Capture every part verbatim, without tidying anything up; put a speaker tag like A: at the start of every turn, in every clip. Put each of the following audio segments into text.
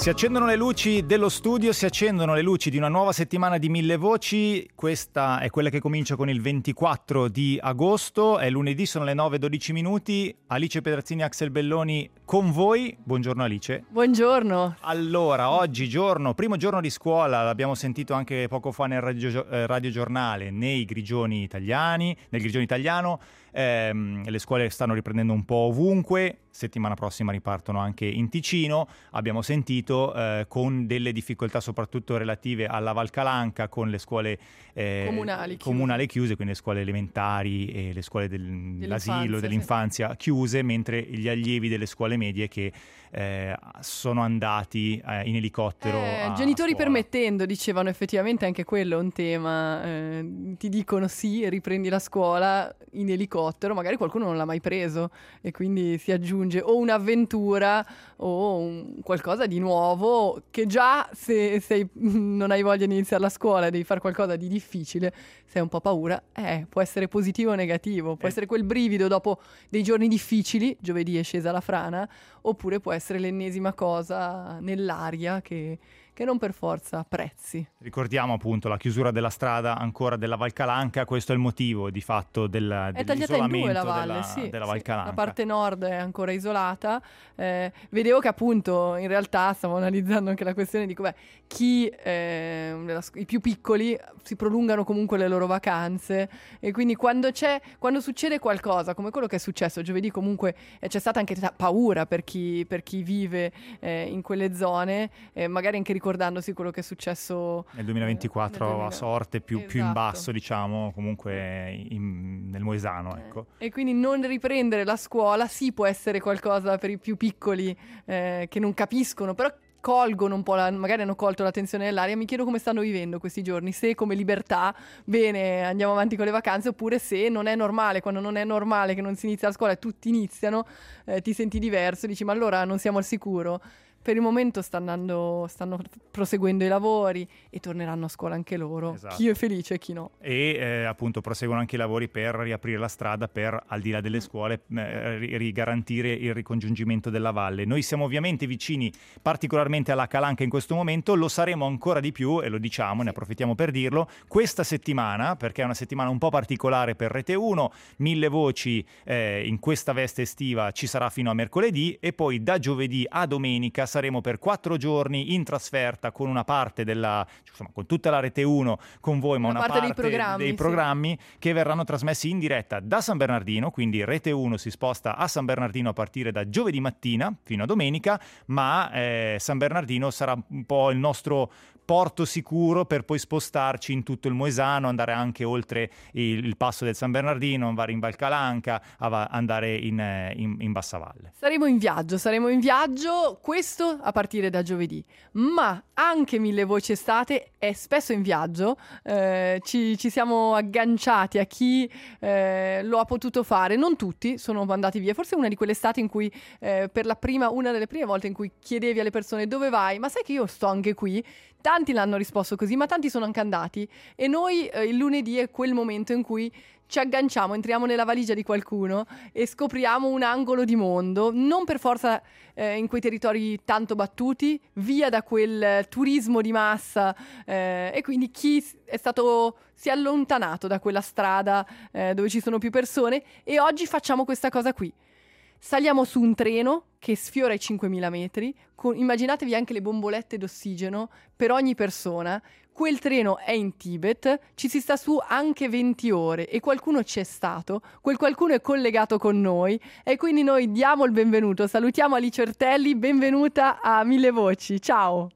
A: Si accendono le luci dello studio, si accendono le luci di una nuova settimana di Mille Voci. Questa è quella che comincia con il ventiquattro di agosto, è lunedì, sono le nove e dodici minuti. Alice Pedrazzini, Axel Belloni con voi. Buongiorno Alice.
B: Buongiorno.
A: Allora, oggi giorno, primo giorno di scuola, l'abbiamo sentito anche poco fa nel radio, eh, radiogiornale, nei Grigioni italiani, nel Grigione italiano. Ehm, le scuole stanno riprendendo un po' ovunque, settimana prossima ripartono anche in Ticino, abbiamo sentito eh, con delle difficoltà soprattutto relative alla Val Calanca, con le scuole eh,
B: comunali, chiuse.
A: comunali chiuse, quindi le scuole elementari e le scuole dell'asilo, dell'infanzia sì. chiuse, mentre gli allievi delle scuole medie che eh, sono andati eh, in elicottero
B: eh,
A: a
B: genitori
A: scuola.
B: Permettendo, dicevano, effettivamente anche quello è un tema, eh, ti dicono sì, riprendi la scuola in elicottero, magari qualcuno non l'ha mai preso e quindi si aggiunge o un'avventura o un qualcosa di nuovo che già se sei, non hai voglia di iniziare la scuola e devi fare qualcosa di difficile, se hai un po' paura, eh, può essere positivo o negativo, può eh. essere quel brivido dopo dei giorni difficili, giovedì è scesa la frana, oppure può essere l'ennesima cosa nell'aria che, che non per forza apprezzi.
A: Ricordiamo appunto la chiusura della strada ancora della Val Calanca, questo è il motivo di fatto del,
B: è tagliata in due la valle,
A: della,
B: sì,
A: della Val
B: sì.
A: Calanca.
B: La parte nord è ancora isolata, eh, vedevo che appunto in realtà stavo analizzando anche la questione di come chi, eh, i più piccoli si prolungano comunque le loro vacanze e quindi quando c'è, quando succede qualcosa come quello che è successo giovedì, comunque eh, c'è stata anche t- paura per chi, per chi vive eh, in quelle zone, eh, magari anche ricordandosi quello che è successo
A: nel duemilaventiquattro
B: eh, nel duemila
A: a sorte più,
B: esatto.
A: più in basso, diciamo, comunque in, nel Moesano, ecco.
B: Eh, e quindi non riprendere la scuola sì può essere qualcosa per i più piccoli eh, che non capiscono, però colgono un po', la, magari hanno colto l'attenzione dell'aria. Mi chiedo come stanno vivendo questi giorni, se come libertà, bene, andiamo avanti con le vacanze, oppure se non è normale, quando non è normale che non si inizia la scuola e tutti iniziano, eh, ti senti diverso, dici ma allora non siamo al sicuro. Per il momento sta andando, stanno proseguendo i lavori e torneranno a scuola anche loro. Esatto. Chi è felice e chi no.
A: E eh, appunto proseguono anche i lavori per riaprire la strada per, al di là delle scuole, eh, rigarantire il ricongiungimento della valle. Noi siamo ovviamente vicini particolarmente alla Calanca in questo momento, lo saremo ancora di più e lo diciamo, sì. Ne approfittiamo per dirlo, questa settimana, perché è una settimana un po' particolare per Rete uno, Mille Voci eh, in questa veste estiva ci sarà fino a mercoledì e poi da giovedì a domenica saremo per quattro giorni in trasferta con una parte della, insomma, con tutta la Rete uno con voi, ma una, una parte, parte dei programmi, dei programmi sì. che verranno trasmessi in diretta da San Bernardino, quindi Rete uno si sposta a San Bernardino a partire da giovedì mattina fino a domenica, ma eh, San Bernardino sarà un po' il nostro porto sicuro per poi spostarci in tutto il Moesano, andare anche oltre il, il passo del San Bernardino, andare in Val Calanca, andare in, in, in Bassavalle.
B: Saremo in viaggio, saremo in viaggio, questo a partire da giovedì, ma anche Mille Voci Estate è spesso in viaggio, eh, ci, ci siamo agganciati a chi eh, lo ha potuto fare, non tutti sono andati via, forse una di quelle estati in cui eh, per la prima, una delle prime volte in cui chiedevi alle persone dove vai, ma sai che io sto anche qui? Tanti l'hanno risposto così, ma tanti sono anche andati e noi eh, il lunedì è quel momento in cui ci agganciamo, entriamo nella valigia di qualcuno e scopriamo un angolo di mondo, non per forza eh, in quei territori tanto battuti, via da quel eh, turismo di massa eh, e quindi chi è stato, si è allontanato da quella strada eh, dove ci sono più persone e oggi facciamo questa cosa qui. Saliamo su un treno che sfiora i cinquemila metri, con, immaginatevi anche le bombolette d'ossigeno per ogni persona. Quel treno è in Tibet, ci si sta su anche venti ore e qualcuno c'è stato, quel qualcuno è collegato con noi e quindi noi diamo il benvenuto, salutiamo Alice Ortelli, benvenuta a Mille Voci, ciao!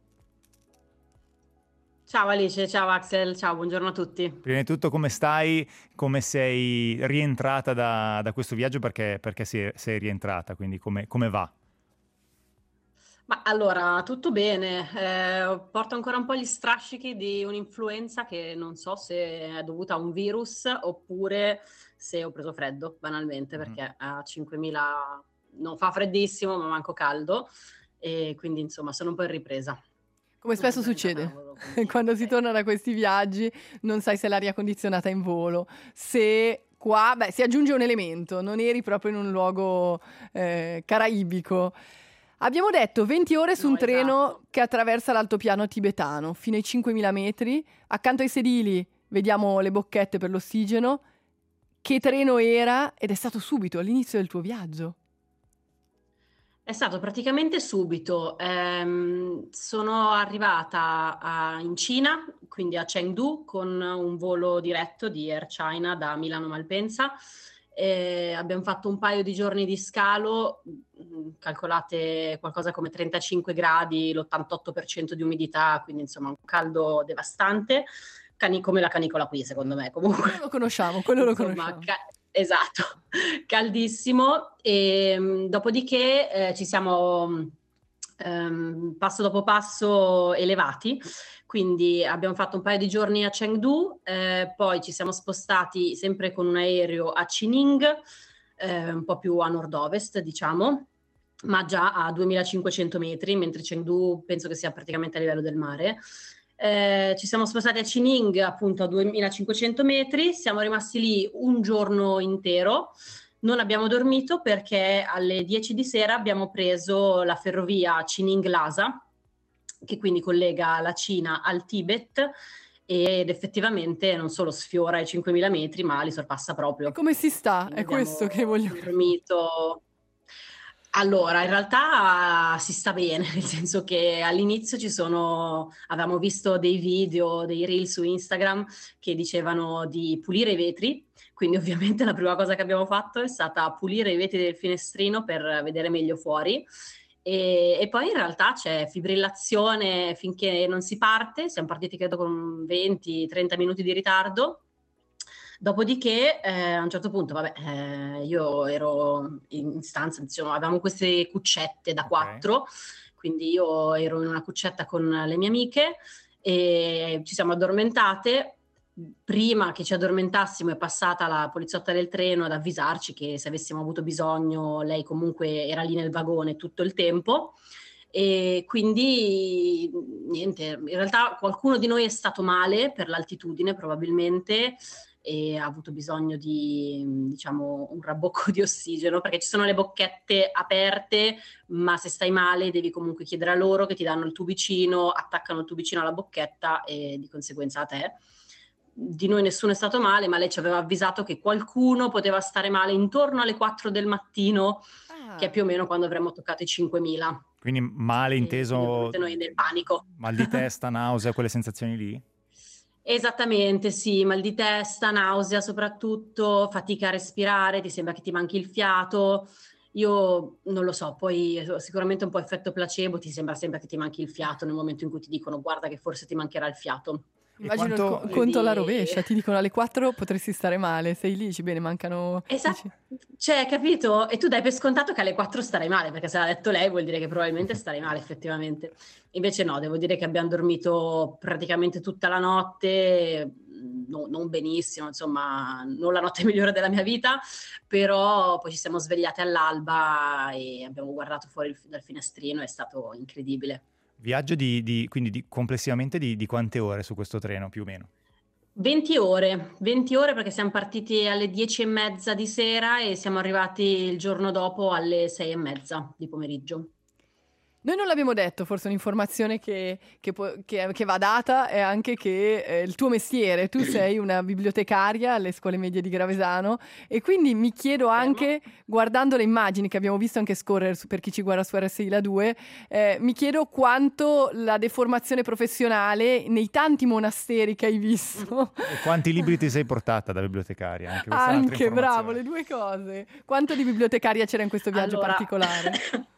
C: Ciao Alice, ciao Axel, ciao, buongiorno a tutti.
A: Prima di tutto come stai? Come sei rientrata da, da questo viaggio? Perché, perché sei, sei rientrata, quindi come, come va?
C: Ma allora, tutto bene, eh, porto ancora un po' gli strascichi di un'influenza che non so se è dovuta a un virus oppure se ho preso freddo, banalmente, mm-hmm. perché a cinquemila non fa freddissimo ma manco caldo e quindi insomma sono un po' in ripresa.
B: Come spesso succede, quando si torna da questi viaggi non sai se l'aria condizionata è in volo, se qua, beh, si aggiunge un elemento, non eri proprio in un luogo eh, caraibico. Abbiamo detto venti ore su
C: No,
B: un treno
C: esatto.
B: che attraversa l'altopiano tibetano fino ai cinquemila metri. Accanto ai sedili vediamo le bocchette per l'ossigeno. Che treno era? Ed è stato subito all'inizio del tuo viaggio.
C: È stato praticamente subito. Ehm, sono arrivata a- in Cina, quindi a Chengdu, con un volo diretto di Air China da Milano Malpensa. E abbiamo fatto un paio di giorni di scalo, mh, calcolate qualcosa come trentacinque gradi, l'ottantotto per cento di umidità, quindi insomma un caldo devastante, cani- come la canicola qui secondo me comunque.
B: Quello lo conosciamo, quello lo
C: Insomma,
B: conosciamo.
C: ca- esatto, caldissimo. E mh, dopodiché eh, ci siamo mh, ehm, passo dopo passo elevati, quindi abbiamo fatto un paio di giorni a Chengdu, eh, poi ci siamo spostati sempre con un aereo a Chining, eh, un po' più a nord-ovest, diciamo, ma già a duemilacinquecento metri, mentre Chengdu penso che sia praticamente a livello del mare. Eh, ci siamo spostati a Chining appunto a duemilacinquecento metri, siamo rimasti lì un giorno intero, non abbiamo dormito perché alle dieci di sera abbiamo preso la ferrovia Chining-Lhasa, che quindi collega la Cina al Tibet ed effettivamente non solo sfiora i cinquemila metri, ma li sorpassa
B: E
C: proprio.
B: come si sta?
C: Quindi
B: È questo
C: abbiamo
B: che voglio capire.
C: dormito. Allora, in realtà si sta bene, nel senso che all'inizio ci sono, avevamo visto dei video, dei reel su Instagram che dicevano di pulire i vetri, quindi ovviamente la prima cosa che abbiamo fatto è stata pulire i vetri del finestrino per vedere meglio fuori. E, e poi in realtà c'è fibrillazione finché non si parte, siamo partiti credo con venti trenta minuti di ritardo. Dopodiché, eh, a un certo punto, vabbè, eh, io ero in stanza, diciamo, avevamo queste cuccette da
A: Ok.
C: quattro, quindi io ero in una cuccetta con le mie amiche e ci siamo addormentate. Prima che ci addormentassimo è passata la poliziotta del treno ad avvisarci che se avessimo avuto bisogno lei comunque era lì nel vagone tutto il tempo. E quindi niente, in realtà qualcuno di noi è stato male per l'altitudine probabilmente e ha avuto bisogno di, diciamo, un rabbocco di ossigeno, perché ci sono le bocchette aperte, ma se stai male devi comunque chiedere a loro che ti danno il tubicino, attaccano il tubicino alla bocchetta e di conseguenza a te. Di noi nessuno è stato male, ma lei ci aveva avvisato che qualcuno poteva stare male intorno alle quattro del mattino, che è
B: Ah,
C: più o meno quando avremmo toccato i cinquemila.
A: Quindi male
C: E quindi
A: inteso
C: ovviamente noi nel panico.
A: mal di testa, nausea, quelle sensazioni lì?
C: Esattamente, sì, mal di testa, nausea soprattutto, fatica a respirare, ti sembra che ti manchi il fiato. Io non lo so, poi eh, sicuramente un po' effetto placebo, ti sembra sempre che ti manchi il fiato nel momento in cui ti dicono guarda che forse ti mancherà il fiato.
A: E
B: immagino il, co-
A: quanto...
B: il conto alla
C: Quindi
B: rovescia. Ti dicono alle quattro potresti stare male. Sei lì, dici bene, mancano...
C: esatto,
B: dici-
C: cioè, capito? E tu dai per scontato che alle quattro starai male, perché se l'ha detto lei vuol dire che probabilmente starai male effettivamente. Invece no, devo dire che abbiamo dormito praticamente tutta la notte, no- non benissimo, insomma, non la notte migliore della mia vita, però poi ci siamo svegliate all'alba e abbiamo guardato fuori il- dal finestrino, è stato incredibile.
A: Viaggio di, di- quindi di- complessivamente di, di quante ore su questo treno, più o meno?
C: venti ore, venti ore perché siamo partiti alle dieci e mezza di sera e siamo arrivati il giorno dopo alle sei e mezza di pomeriggio.
B: Noi non l'abbiamo detto, forse un'informazione che, che può- che- che va data è anche che eh, il tuo mestiere, tu sei una bibliotecaria alle scuole medie di Gravesano e quindi mi chiedo anche, guardando le immagini che abbiamo visto anche scorrere su- per chi ci guarda su R S I La due, eh, mi chiedo quanto la deformazione professionale nei tanti monasteri che hai visto,
A: E quanti libri ti sei portata da bibliotecaria? Anche questa è un'altra
B: anche bravo,
A: informazione.
B: le due cose, quanto di bibliotecaria c'era in questo viaggio
C: Allora,
B: particolare?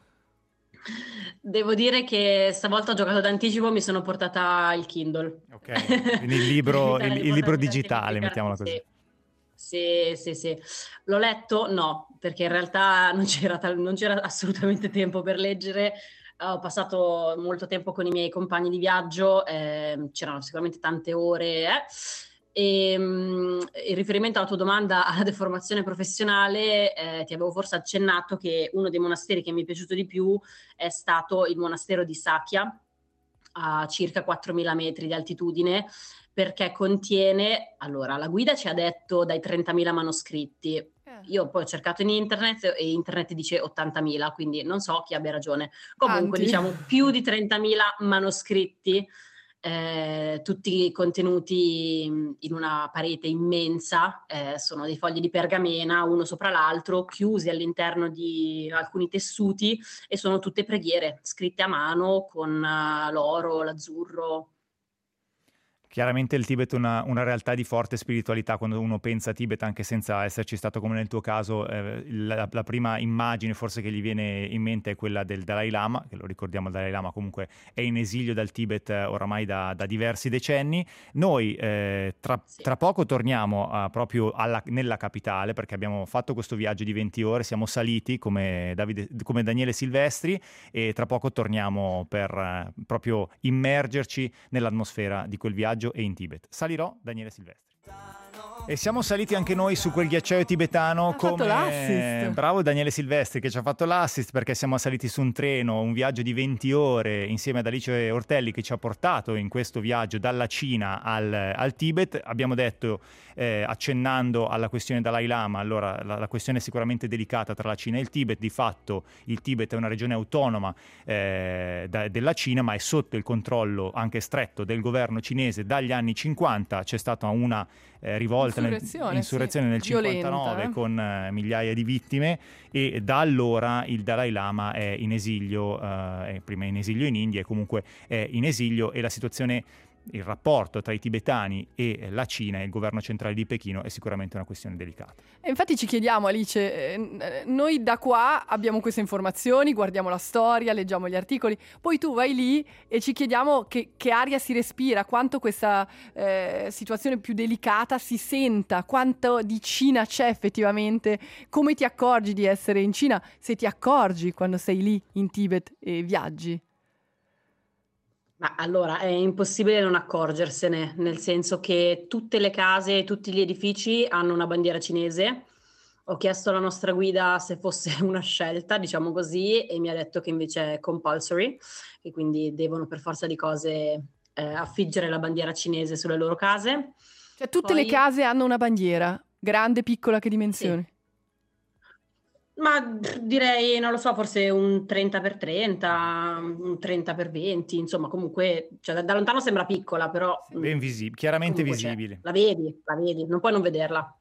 C: devo dire che stavolta ho giocato d'anticipo, mi sono portata il Kindle.
A: Ok, quindi il
C: Per
A: libro,
C: evitare
A: il,
C: di
A: il libro
C: portarmi tanti
A: digitale,
C: libri
A: mettiamola
C: cartacei.
A: così.
C: Sì, sì, sì. L'ho letto? No, perché in realtà non c'era, tal- non c'era assolutamente tempo per leggere. Ho passato molto tempo con i miei compagni di viaggio, ehm, c'erano sicuramente tante ore. eh. E, mm, in riferimento alla tua domanda alla deformazione professionale, eh, ti avevo forse accennato che uno dei monasteri che mi è piaciuto di più è stato il monastero di Sakya, a circa quattromila metri di altitudine, perché contiene, allora la guida ci ha detto dai trentamila manoscritti,
B: Eh.
C: io poi ho cercato in internet e internet dice ottantamila, quindi non so chi abbia ragione. Comunque
B: Tanti.
C: diciamo più di trentamila manoscritti, eh, tutti contenuti in una parete immensa, eh, sono dei fogli di pergamena uno sopra l'altro, chiusi all'interno di alcuni tessuti, e sono tutte preghiere scritte a mano con uh, l'oro, l'azzurro.
A: Chiaramente il Tibet è una, una realtà di forte spiritualità. Quando uno pensa a Tibet, anche senza esserci stato come nel tuo caso, eh, la, la prima immagine forse che gli viene in mente è quella del Dalai Lama, che lo ricordiamo, il Dalai Lama comunque è in esilio dal Tibet eh, oramai da, da diversi decenni. Noi eh, tra,
C: Sì.
A: tra poco torniamo uh, proprio alla, nella capitale, perché abbiamo fatto questo viaggio di venti ore, siamo saliti come, Davide, come Daniele Silvestri, e tra poco torniamo per eh, proprio immergerci nell'atmosfera di quel viaggio e in Tibet. Salirò, Daniele Silvestri. E siamo saliti anche noi su quel ghiacciaio tibetano.
B: Ha fatto
A: come
B: l'assist.
A: Bravo Daniele Silvestri che ci ha fatto l'assist, perché siamo saliti su un treno, un viaggio di venti ore insieme ad Alice Ortelli, che ci ha portato in questo viaggio dalla Cina al, al Tibet. Abbiamo detto, eh, accennando alla questione Dalai Lama, allora la, la questione è sicuramente delicata tra la Cina e il Tibet. Di fatto il Tibet è una regione autonoma eh, da, della Cina, ma è sotto il controllo anche stretto del governo cinese dagli anni cinquanta. C'è stata una eh, rivolta,
B: Insurrezione,
A: nel, insurrezione
B: sì,
A: nel
B: violenta,
A: cinquantanove
B: eh.
A: con eh, migliaia di vittime, e da allora il Dalai Lama è in esilio, eh, è prima in esilio in India e comunque è in esilio, e la situazione, il rapporto tra i tibetani e la Cina e il governo centrale di Pechino è sicuramente una questione delicata.
B: E infatti ci chiediamo, Alice, eh, noi da qua abbiamo queste informazioni, guardiamo la storia, leggiamo gli articoli, poi tu vai lì e ci chiediamo che, che aria si respira, quanto questa eh, situazione più delicata si senta, quanto di Cina c'è effettivamente, come ti accorgi di essere in Cina, se ti accorgi quando sei lì in Tibet e viaggi.
C: Ma allora è impossibile non accorgersene, nel senso che tutte le case e tutti gli edifici hanno una bandiera cinese. Ho chiesto alla nostra guida se fosse una scelta, diciamo così, e mi ha detto che invece è compulsory, e quindi devono per forza di cose eh, affiggere la bandiera cinese sulle loro case.
B: Cioè tutte
C: Poi-
B: le case hanno una bandiera, grande, piccola, che dimensioni?
C: Ma pff, direi, non lo so, forse un trenta per trenta, un trenta per venti, insomma, comunque, cioè, da, da lontano sembra piccola, però
A: Ben
C: mm,
A: visibile, chiaramente
C: comunque c'è.
A: visibile.
C: La vedi, la vedi, non puoi non vederla.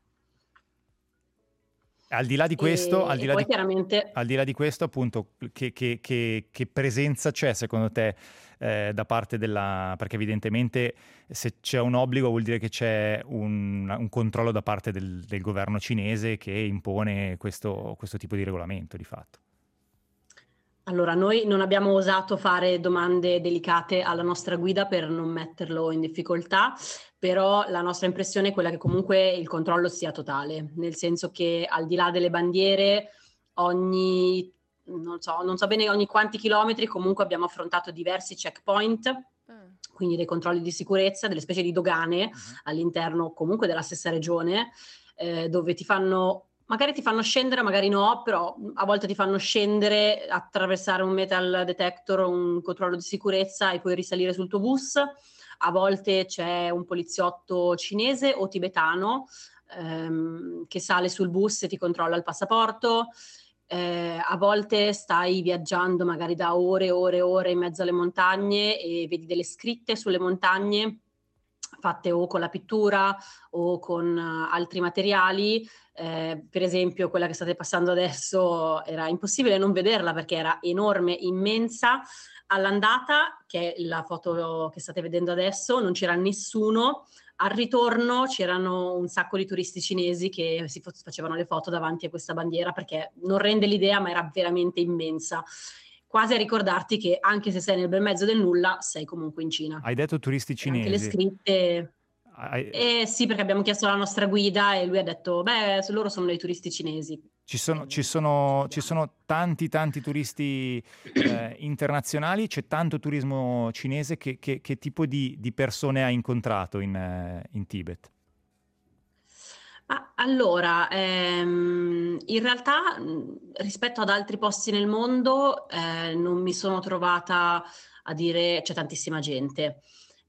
A: Al di là di questo,
C: E,
A: al di
C: e
A: là
C: poi
A: di,
C: chiaramente
A: al di là di questo, appunto, che, che- che- che presenza c'è secondo te eh, da parte della... Perché evidentemente se c'è un obbligo vuol dire che c'è un, un controllo da parte del, del governo cinese che impone questo, questo tipo di regolamento, di fatto.
C: allora, noi non abbiamo osato fare domande delicate alla nostra guida per non metterlo in difficoltà, però la nostra impressione è quella che comunque il controllo sia totale, nel senso che al di là delle bandiere, ogni, non so, non so bene ogni quanti chilometri, comunque abbiamo affrontato diversi checkpoint, quindi dei controlli di sicurezza, delle specie di dogane
A: Uh-huh.
C: all'interno comunque della stessa regione, eh, dove ti fanno... Magari ti fanno scendere, magari no, però a volte ti fanno scendere, attraversare un metal detector, un controllo di sicurezza e poi risalire sul tuo bus. A volte c'è un poliziotto cinese o tibetano ehm, che sale sul bus e ti controlla il passaporto. Eh, a volte stai viaggiando magari da ore e ore e ore in mezzo alle montagne e vedi delle scritte sulle montagne fatte o con la pittura o con uh, altri materiali. Eh, per esempio quella che state passando adesso era impossibile non vederla perché era enorme, immensa. All'andata, che è la foto che state vedendo adesso, non c'era nessuno. Al ritorno c'erano un sacco di turisti cinesi che si facevano le foto davanti a questa bandiera perché non rende l'idea, ma era veramente immensa. Quasi a ricordarti che anche se sei nel bel mezzo del nulla, sei comunque in Cina.
A: Hai detto turisti
C: E anche le
A: cinesi.
C: scritte...
A: Hai-
C: Eh sì, perché abbiamo chiesto alla nostra guida e lui ha detto, beh, loro sono dei turisti cinesi.
A: Ci sono,
C: Eh,
A: ci sono- ci
C: sappiamo.
A: sono tanti tanti turisti eh, internazionali, c'è tanto turismo cinese. Che, che- che tipo di, di persone hai incontrato in, eh, in Tibet?
C: Ma allora, ehm, in realtà mh, rispetto ad altri posti nel mondo eh, non mi sono trovata a dire c'è tantissima gente.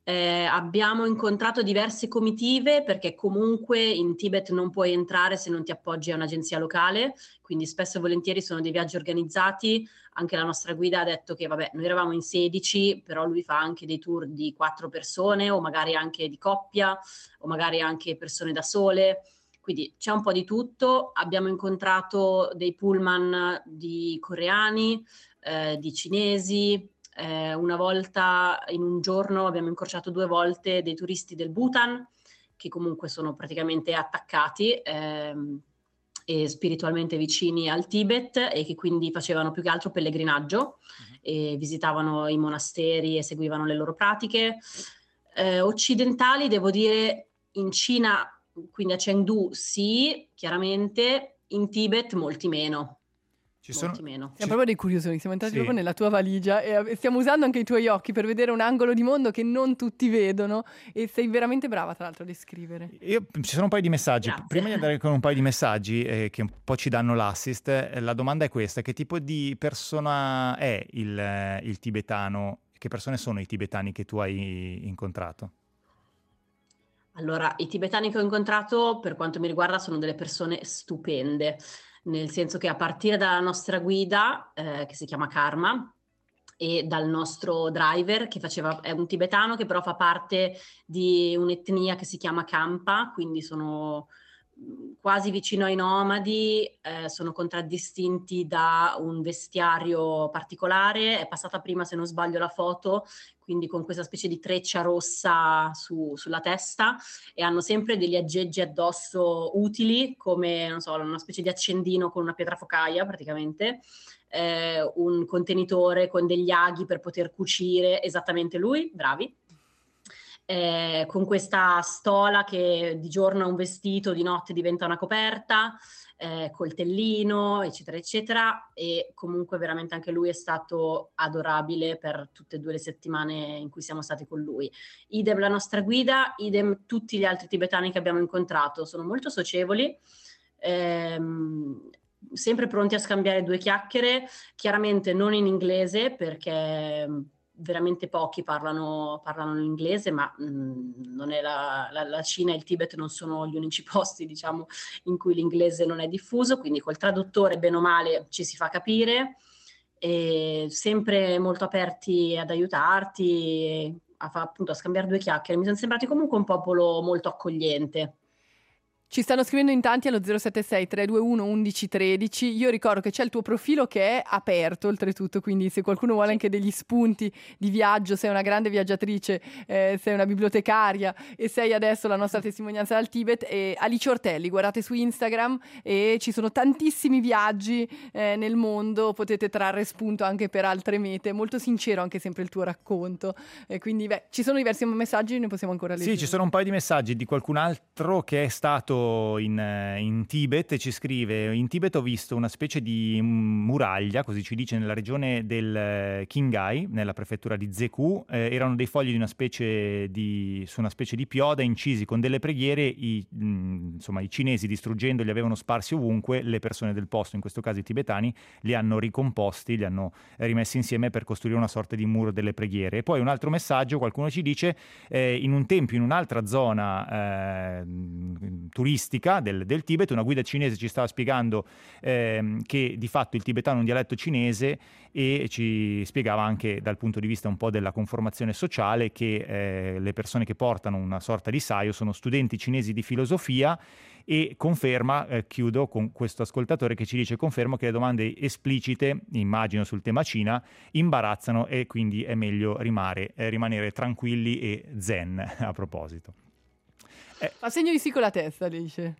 C: Eh, abbiamo incontrato diverse comitive perché comunque in Tibet non puoi entrare se non ti appoggi a un'agenzia locale, quindi spesso e volentieri sono dei viaggi organizzati. Anche la nostra guida ha detto che vabbè, noi eravamo in sedici, però lui fa anche dei tour di quattro persone o magari anche di coppia o magari anche persone da sole. Quindi c'è un po' di tutto. Abbiamo incontrato dei pullman di coreani, eh, di cinesi. Eh, una volta in un giorno abbiamo incrociato due volte dei turisti del Bhutan, che comunque sono praticamente attaccati ehm, e spiritualmente vicini al Tibet e che quindi facevano più che altro pellegrinaggio uh-huh. e visitavano i monasteri e seguivano le loro pratiche. Eh, occidentali, devo dire, in Cina, quindi a Chengdu sì, chiaramente, in Tibet molti meno.
A: Ci sono...
C: Molti meno.
B: Siamo proprio dei curiosoni, siamo entrati
A: sì.
B: proprio nella tua valigia e stiamo usando anche i tuoi occhi per vedere un angolo di mondo che non tutti vedono e sei veramente brava tra l'altro a descrivere.
A: Io, ci sono un paio di messaggi.
C: Grazie.
A: Prima di andare con un paio di messaggi eh, che un po' ci danno l'assist, eh, la domanda è questa: che tipo di persona è il, eh, il tibetano? Che persone sono i tibetani che tu hai incontrato?
C: Allora, i tibetani che ho incontrato, per quanto mi riguarda, sono delle persone stupende, nel senso che a partire dalla nostra guida, eh, che si chiama Karma, e dal nostro driver, che faceva, è un tibetano che però fa parte di un'etnia che si chiama Kampa, quindi sono quasi vicino ai nomadi, eh, sono contraddistinti da un vestiario particolare. È passata prima, se non sbaglio, la foto, quindi con questa specie di treccia rossa su, sulla testa, e hanno sempre degli aggeggi addosso utili, come, non so, una specie di accendino con una pietra focaia praticamente, eh, un contenitore con degli aghi per poter cucire, esattamente lui, bravi. Eh, con questa stola che di giorno è un vestito, di notte diventa una coperta, eh, coltellino, eccetera, eccetera. E comunque veramente anche lui è stato adorabile per tutte e due le settimane in cui siamo stati con lui. Idem la nostra guida, idem tutti gli altri tibetani che abbiamo incontrato. Sono molto socievoli, ehm, sempre pronti a scambiare due chiacchiere, chiaramente non in inglese perché veramente pochi parlano, parlano l'inglese, ma mh, non è la, la, la Cina e il Tibet non sono gli unici posti, diciamo, in cui l'inglese non è diffuso, quindi col traduttore bene o male ci si fa capire, e sempre molto aperti ad aiutarti, a, appunto, a scambiare due chiacchiere. Mi sono sembrati comunque un popolo molto accogliente.
B: Ci stanno scrivendo in tanti allo zero sette sei tre due uno uno uno uno tre. Io ricordo che c'è il tuo profilo che è aperto oltretutto, quindi se qualcuno vuole anche degli spunti di viaggio, sei una grande viaggiatrice, eh, sei una bibliotecaria e sei adesso la nostra testimonianza dal Tibet. E Alice Ortelli, guardate su Instagram e ci sono tantissimi viaggi eh, nel mondo, potete trarre spunto anche per altre mete. Molto sincero anche sempre il tuo racconto, e quindi beh, ci sono diversi messaggi, ne possiamo ancora leggere.
A: Sì, ci sono un paio di messaggi di qualcun altro che è stato In, in Tibet e ci scrive: in Tibet ho visto una specie di muraglia, così ci dice, nella regione del Qinghai, nella prefettura di Zekou. Eh, erano dei fogli di una specie di, su una specie di pioda incisi con delle preghiere. I, mh, insomma, i cinesi, distruggendoli, avevano sparsi ovunque. Le persone del posto, in questo caso i tibetani, li hanno ricomposti, li hanno rimessi insieme per costruire una sorta di muro delle preghiere. E poi un altro messaggio, qualcuno ci dice: eh, in un tempio, in un'altra zona eh, turistica Del, del Tibet, una guida cinese ci stava spiegando ehm, che di fatto il tibetano è un dialetto cinese, e ci spiegava anche dal punto di vista un po' della conformazione sociale che eh, le persone che portano una sorta di saio sono studenti cinesi di filosofia. E conferma, eh, chiudo con questo ascoltatore che ci dice: confermo che le domande esplicite, immagino sul tema Cina, imbarazzano e quindi è meglio rimare, eh, rimanere tranquilli e zen. A proposito,
B: fa segno di sì con la testa, dice.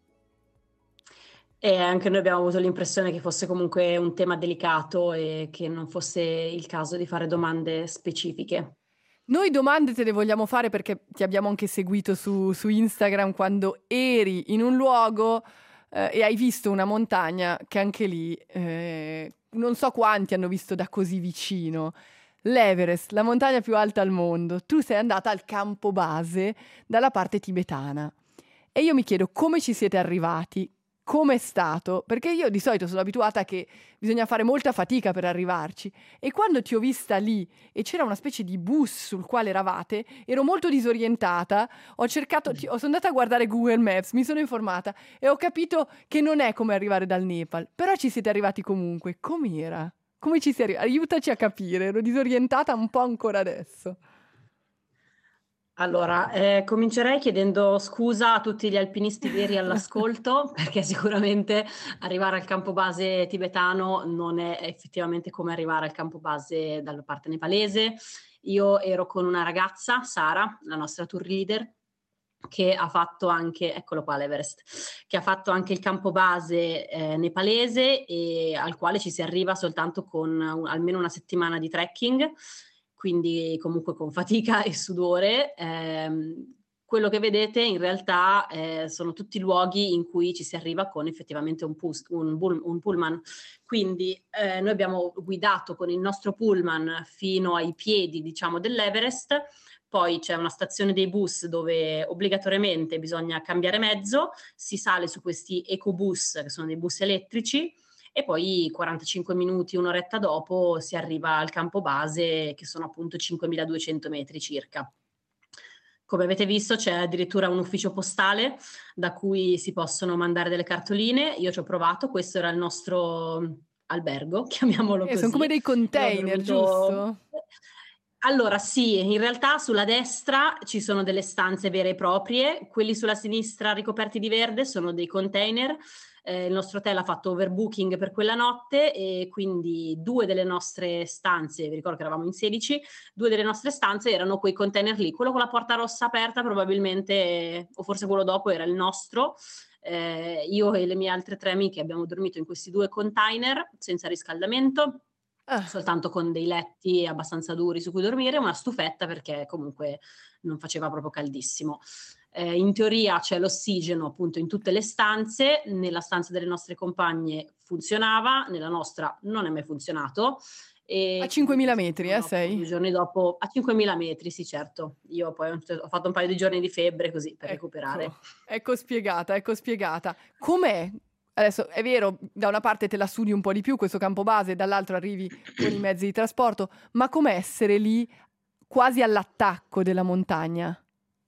C: E anche noi abbiamo avuto l'impressione che fosse comunque un tema delicato e che non fosse il caso di fare domande specifiche.
B: Noi domande te le vogliamo fare perché ti abbiamo anche seguito su, su Instagram quando eri in un luogo eh, e hai visto una montagna che anche lì eh, non so quanti hanno visto da così vicino. L'Everest, la montagna più alta al mondo. Tu sei andata al campo base dalla parte tibetana. E io mi chiedo come ci siete arrivati, com'è stato? Perché io di solito sono abituata che bisogna fare molta fatica per arrivarci, e quando ti ho vista lì e c'era una specie di bus sul quale eravate, ero molto disorientata, ho cercato, ti- ho- sono andata a guardare Google Maps, mi sono informata e ho capito che non è come arrivare dal Nepal, però ci siete arrivati comunque. Com'era? Come ci sei arrivati? Aiutaci a capire, ero disorientata un po' ancora adesso.
C: Allora, eh, comincerei chiedendo scusa a tutti gli alpinisti veri all'ascolto, perché sicuramente arrivare al campo base tibetano non è effettivamente come arrivare al campo base dalla parte nepalese. Io ero con una ragazza, Sara, la nostra tour leader, che ha fatto anche, eccolo qua l'Everest, che ha fatto anche il campo base eh, nepalese, e al quale ci si arriva soltanto con un- almeno una settimana di trekking, quindi comunque con fatica e sudore. Ehm, quello che vedete in realtà eh, sono tutti luoghi in cui ci si arriva con effettivamente un, pus- un, bull- un pullman. Quindi eh, noi abbiamo guidato con il nostro pullman fino ai piedi, diciamo, dell'Everest. Poi c'è una stazione dei bus dove obbligatoriamente bisogna cambiare mezzo, si sale su questi ecobus, che sono dei bus elettrici, e poi quarantacinque minuti, un'oretta dopo si arriva al campo base, che sono appunto cinquemiladuecento metri circa. Come avete visto c'è addirittura un ufficio postale da cui si possono mandare delle cartoline. Io ci ho provato, questo era il nostro albergo, chiamiamolo
B: Eh, sono come
C: così.
B: dei
C: Io ho
B: container,
C: dormito...
B: giusto?
C: Allora sì, in realtà sulla destra ci sono delle stanze vere e proprie, quelli sulla sinistra ricoperti di verde sono dei container. Eh, il nostro hotel ha fatto overbooking per quella notte, e quindi due delle nostre stanze, vi ricordo che eravamo in sedici, due delle nostre stanze erano quei container lì. Quello con la porta rossa aperta probabilmente, o forse quello dopo, era il nostro. Eh, io e le mie altre tre amiche abbiamo dormito in questi due container senza riscaldamento,
B: Ah.
C: soltanto con dei letti abbastanza duri su cui dormire, una stufetta perché comunque non faceva proprio caldissimo. Eh, in teoria c'è l'ossigeno appunto in tutte le stanze, nella stanza delle nostre compagne funzionava, nella nostra non è mai funzionato.
B: A
C: E quindi
B: cinquemila
C: questo
B: metri,
C: giorno
B: eh,
C: dopo,
B: sei?
C: due giorni dopo, a cinquemila metri, sì certo, io poi ho fatto un paio di giorni di febbre così per
B: Ecco,
C: recuperare.
B: ecco spiegata, ecco spiegata. Com'è? Adesso è vero, da una parte te la sudi un po' di più questo campo base, dall'altro arrivi con i mezzi di trasporto, ma com'è essere lì quasi all'attacco della montagna?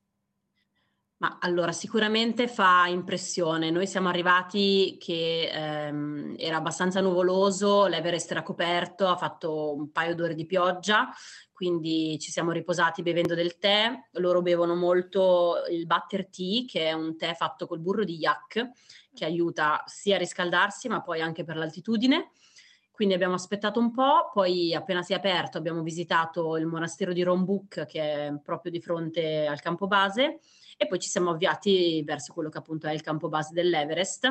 C: Ma allora sicuramente fa impressione. Noi siamo arrivati che ehm, era abbastanza nuvoloso, l'Everest era coperto, ha fatto un paio d'ore di pioggia, quindi ci siamo riposati bevendo del tè. Loro bevono molto il butter tea, che è un tè fatto col burro di yak, che aiuta sia a riscaldarsi, ma poi anche per l'altitudine. Quindi abbiamo aspettato un po', poi appena si è aperto abbiamo visitato il monastero di Rombuk, che è proprio di fronte al campo base, e poi ci siamo avviati verso quello che appunto è il campo base dell'Everest,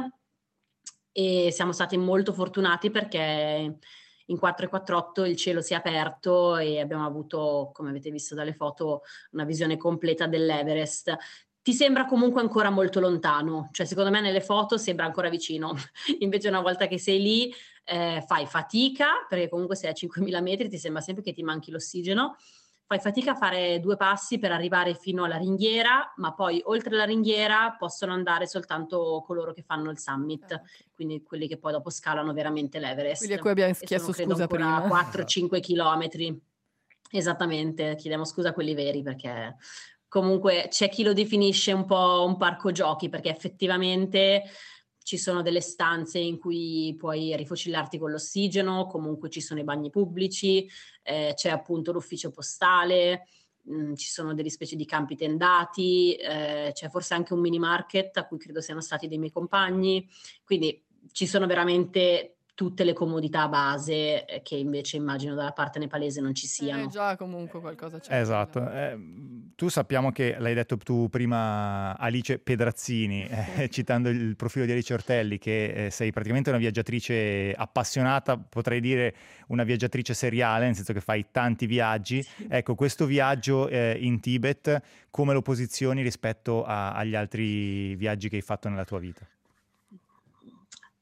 C: e siamo stati molto fortunati perché in quattro e quarantotto il cielo si è aperto e abbiamo avuto, come avete visto dalle foto, una visione completa dell'Everest. Ti sembra comunque ancora molto lontano, cioè secondo me nelle foto sembra ancora vicino, invece una volta che sei lì eh, fai fatica, perché comunque sei a cinquemila metri ti sembra sempre che ti manchi l'ossigeno, fai fatica a fare due passi per arrivare fino alla ringhiera, ma poi oltre la ringhiera possono andare soltanto coloro che fanno il
B: Ah,
C: summit,
B: ok.
C: quindi quelli che poi dopo scalano veramente
B: Quelli a
C: l'Everest.
B: cui abbiamo
C: E sono
B: chiesto
C: credo
B: scusa
C: ancora
B: prima.
A: Esatto.
C: quattro cinque chilometri. Esattamente, chiediamo scusa a quelli veri perché comunque c'è chi lo definisce un po' un parco giochi, perché effettivamente ci sono delle stanze in cui puoi rifocillarti con l'ossigeno, comunque ci sono i bagni pubblici, eh, c'è appunto l'ufficio postale, mh, ci sono delle specie di campi tendati, eh, c'è forse anche un mini market a cui credo siano stati dei miei compagni, quindi ci sono veramente tutte le comodità base eh, che invece immagino dalla parte nepalese non ci
B: Eh
C: siano.
B: già, comunque qualcosa c'è anche là.
A: Esatto. Eh, tu sappiamo che l'hai detto tu prima, Alice Pedrazzini, eh, citando il profilo di Alice Ortelli, che eh, sei praticamente una viaggiatrice appassionata, potrei dire una viaggiatrice seriale, nel senso che fai tanti viaggi.
C: Sì.
A: Ecco, questo viaggio eh, in Tibet, come lo posizioni rispetto a- agli altri viaggi che hai fatto nella tua vita?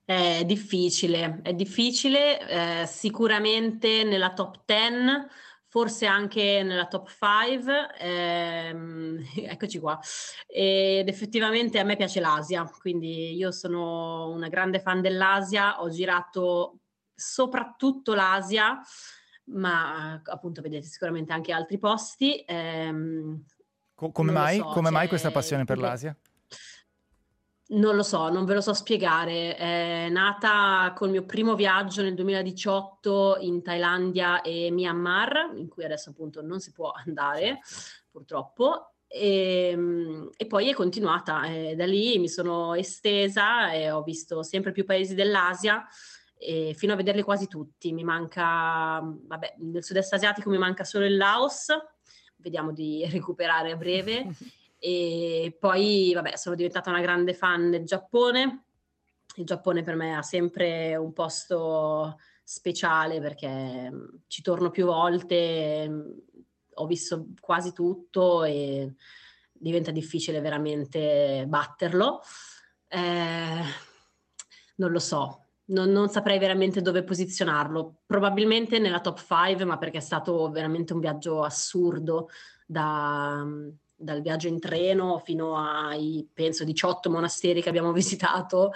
C: È difficile, è difficile, eh, sicuramente nella top dieci, forse anche nella top cinque, ehm, eccoci qua, ed effettivamente a me piace l'Asia, quindi io sono una grande fan dell'Asia, ho girato soprattutto l'Asia, ma appunto vedete sicuramente anche altri posti. Ehm,
A: Co- come
C: non lo
A: mai?
C: so,
A: Come mai
C: cioè,
A: questa passione per
C: Tibet-
A: l'Asia?
C: Non lo so, non ve lo so spiegare. È nata col mio primo viaggio nel duemiladiciotto in Thailandia e Myanmar, in cui adesso appunto non si può andare, purtroppo. E, e poi è continuata. E da lì mi sono estesa e ho visto sempre più paesi dell'Asia, e fino a vederli quasi tutti. Mi manca, vabbè, nel sud-est asiatico mi manca solo il Laos, vediamo di recuperare a breve. E poi, vabbè, sono diventata una grande fan del Giappone. Il Giappone per me ha sempre un posto speciale perché ci torno più volte, ho visto quasi tutto e diventa difficile veramente batterlo. Eh, non lo so. Non, non saprei veramente dove posizionarlo. Probabilmente nella top cinque, ma perché è stato veramente un viaggio assurdo da, dal viaggio in treno fino ai, penso, diciotto monasteri che abbiamo visitato,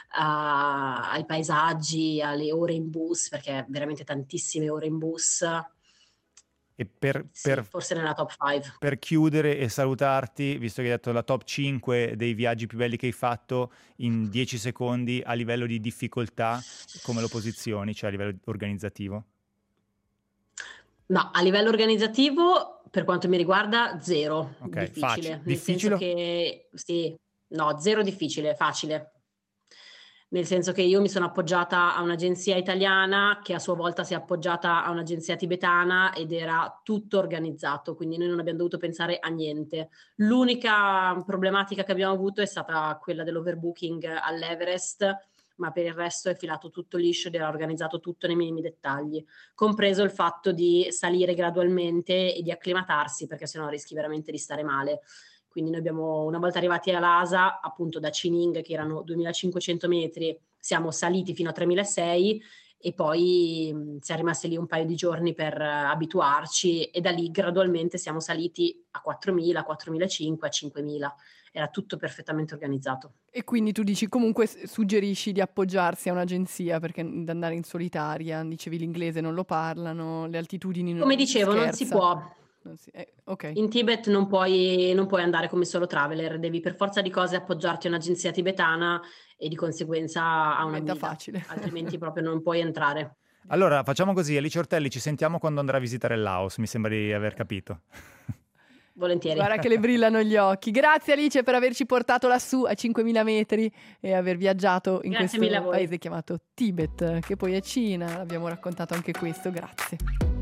C: a, ai paesaggi, alle ore in bus, perché veramente tantissime ore in bus.
A: E per,
C: Sì,
A: per,
C: forse nella top cinque.
A: per chiudere e salutarti, visto che hai detto la top cinque dei viaggi più belli che hai fatto, in dieci secondi, a livello di difficoltà, come lo posizioni, cioè a livello organizzativo?
C: No, a livello organizzativo, per quanto mi riguarda, zero.
A: Ok,
C: Difficile.
A: facile.
C: Nel
A: Difficile?
C: senso che, sì, no, zero difficile, facile. Nel senso che io mi sono appoggiata a un'agenzia italiana che a sua volta si è appoggiata a un'agenzia tibetana ed era tutto organizzato, quindi noi non abbiamo dovuto pensare a niente. L'unica problematica che abbiamo avuto è stata quella dell'overbooking all'Everest, ma per il resto è filato tutto liscio ed era organizzato tutto nei minimi dettagli, compreso il fatto di salire gradualmente e di acclimatarsi, perché sennò rischi veramente di stare male. Quindi noi abbiamo, una volta arrivati a Lhasa, appunto da Chining, che erano duemilacinquecento metri, siamo saliti fino a tremilasei e poi mh, siamo rimasti lì un paio di giorni per uh, abituarci, e da lì gradualmente siamo saliti a quattromila, a quattromilacinquecento, a cinquemila. Era tutto perfettamente organizzato.
B: E quindi tu dici, comunque suggerisci di appoggiarsi a un'agenzia, perché da andare in solitaria, dicevi l'inglese non lo parlano, le altitudini non
C: Come dicevo,
B: si
C: non si può.
B: Non si, eh, okay.
C: In Tibet non puoi, non puoi andare come solo traveler, devi per forza di cose appoggiarti a un'agenzia tibetana e di conseguenza a una
B: Diventa
C: guida,
B: facile.
C: altrimenti proprio non puoi entrare.
A: Allora, facciamo così, Alice Ortelli, ci sentiamo quando andrà a visitare il Laos, mi sembra di aver capito.
C: Volentieri.
B: Guarda che le brillano gli occhi. Grazie Alice per averci portato lassù a cinquemila metri e aver viaggiato in
C: Grazie
B: questo
C: mille a
B: paese chiamato Tibet, che poi è Cina. Abbiamo raccontato anche questo, grazie.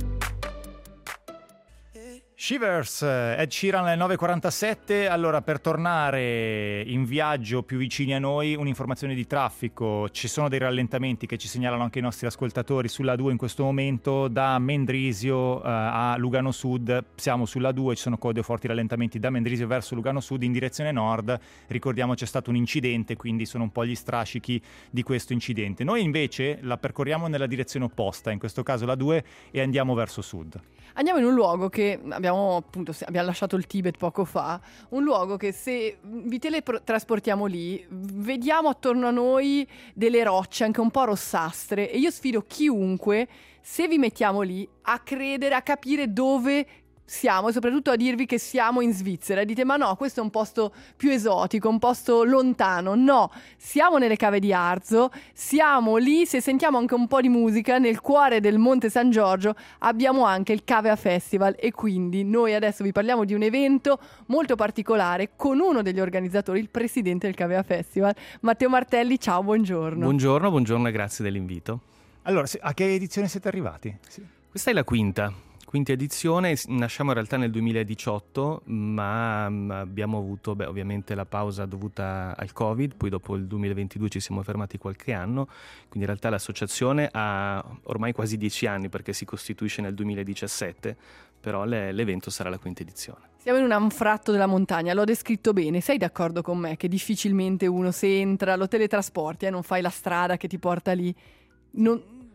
A: Shivers, Ed Sheeran alle nove e quarantasette. Allora, per tornare in viaggio più vicini a noi, un'informazione di traffico: ci sono dei rallentamenti che ci segnalano anche i nostri ascoltatori sulla due in questo momento, da Mendrisio uh, a Lugano Sud. Siamo sulla due, ci sono code forti rallentamenti da Mendrisio verso Lugano Sud in direzione nord. Ricordiamo c'è stato un incidente, quindi sono un po' gli strascichi di questo incidente. Noi invece la percorriamo nella direzione opposta, in questo caso la due, e andiamo verso sud.
B: Andiamo in un luogo che abbiamo appunto abbiamo lasciato il Tibet poco fa, un luogo che se vi teletrasportiamo lì vediamo attorno a noi delle rocce anche un po' rossastre, e io sfido chiunque, se vi mettiamo lì, a credere, a capire dove siamo e soprattutto a dirvi che siamo in Svizzera. E dite: ma no, questo è un posto più esotico, un posto lontano. No, siamo nelle cave di Arzo, siamo lì, se sentiamo anche un po' di musica, nel cuore del Monte San Giorgio abbiamo anche il Cavea Festival, e quindi noi adesso vi parliamo di un evento molto particolare con uno degli organizzatori, il presidente del Cavea Festival, Matteo Martelli. Ciao, buongiorno.
D: Buongiorno, buongiorno e grazie dell'invito.
A: Allora, a che edizione siete arrivati? Sì.
D: Questa è la quinta. Quinta edizione, nasciamo in realtà nel duemiladiciotto, ma abbiamo avuto beh, ovviamente la pausa dovuta al Covid, poi dopo il duemilaventidue ci siamo fermati qualche anno, quindi in realtà l'associazione ha ormai quasi dieci anni perché si costituisce nel duemiladiciassette, però le, l'evento sarà la quinta edizione.
B: Siamo in un anfratto della montagna, l'ho descritto bene. Sei d'accordo con me che difficilmente uno se entra, lo teletrasporti e eh, non fai la strada che ti porta lì? Non...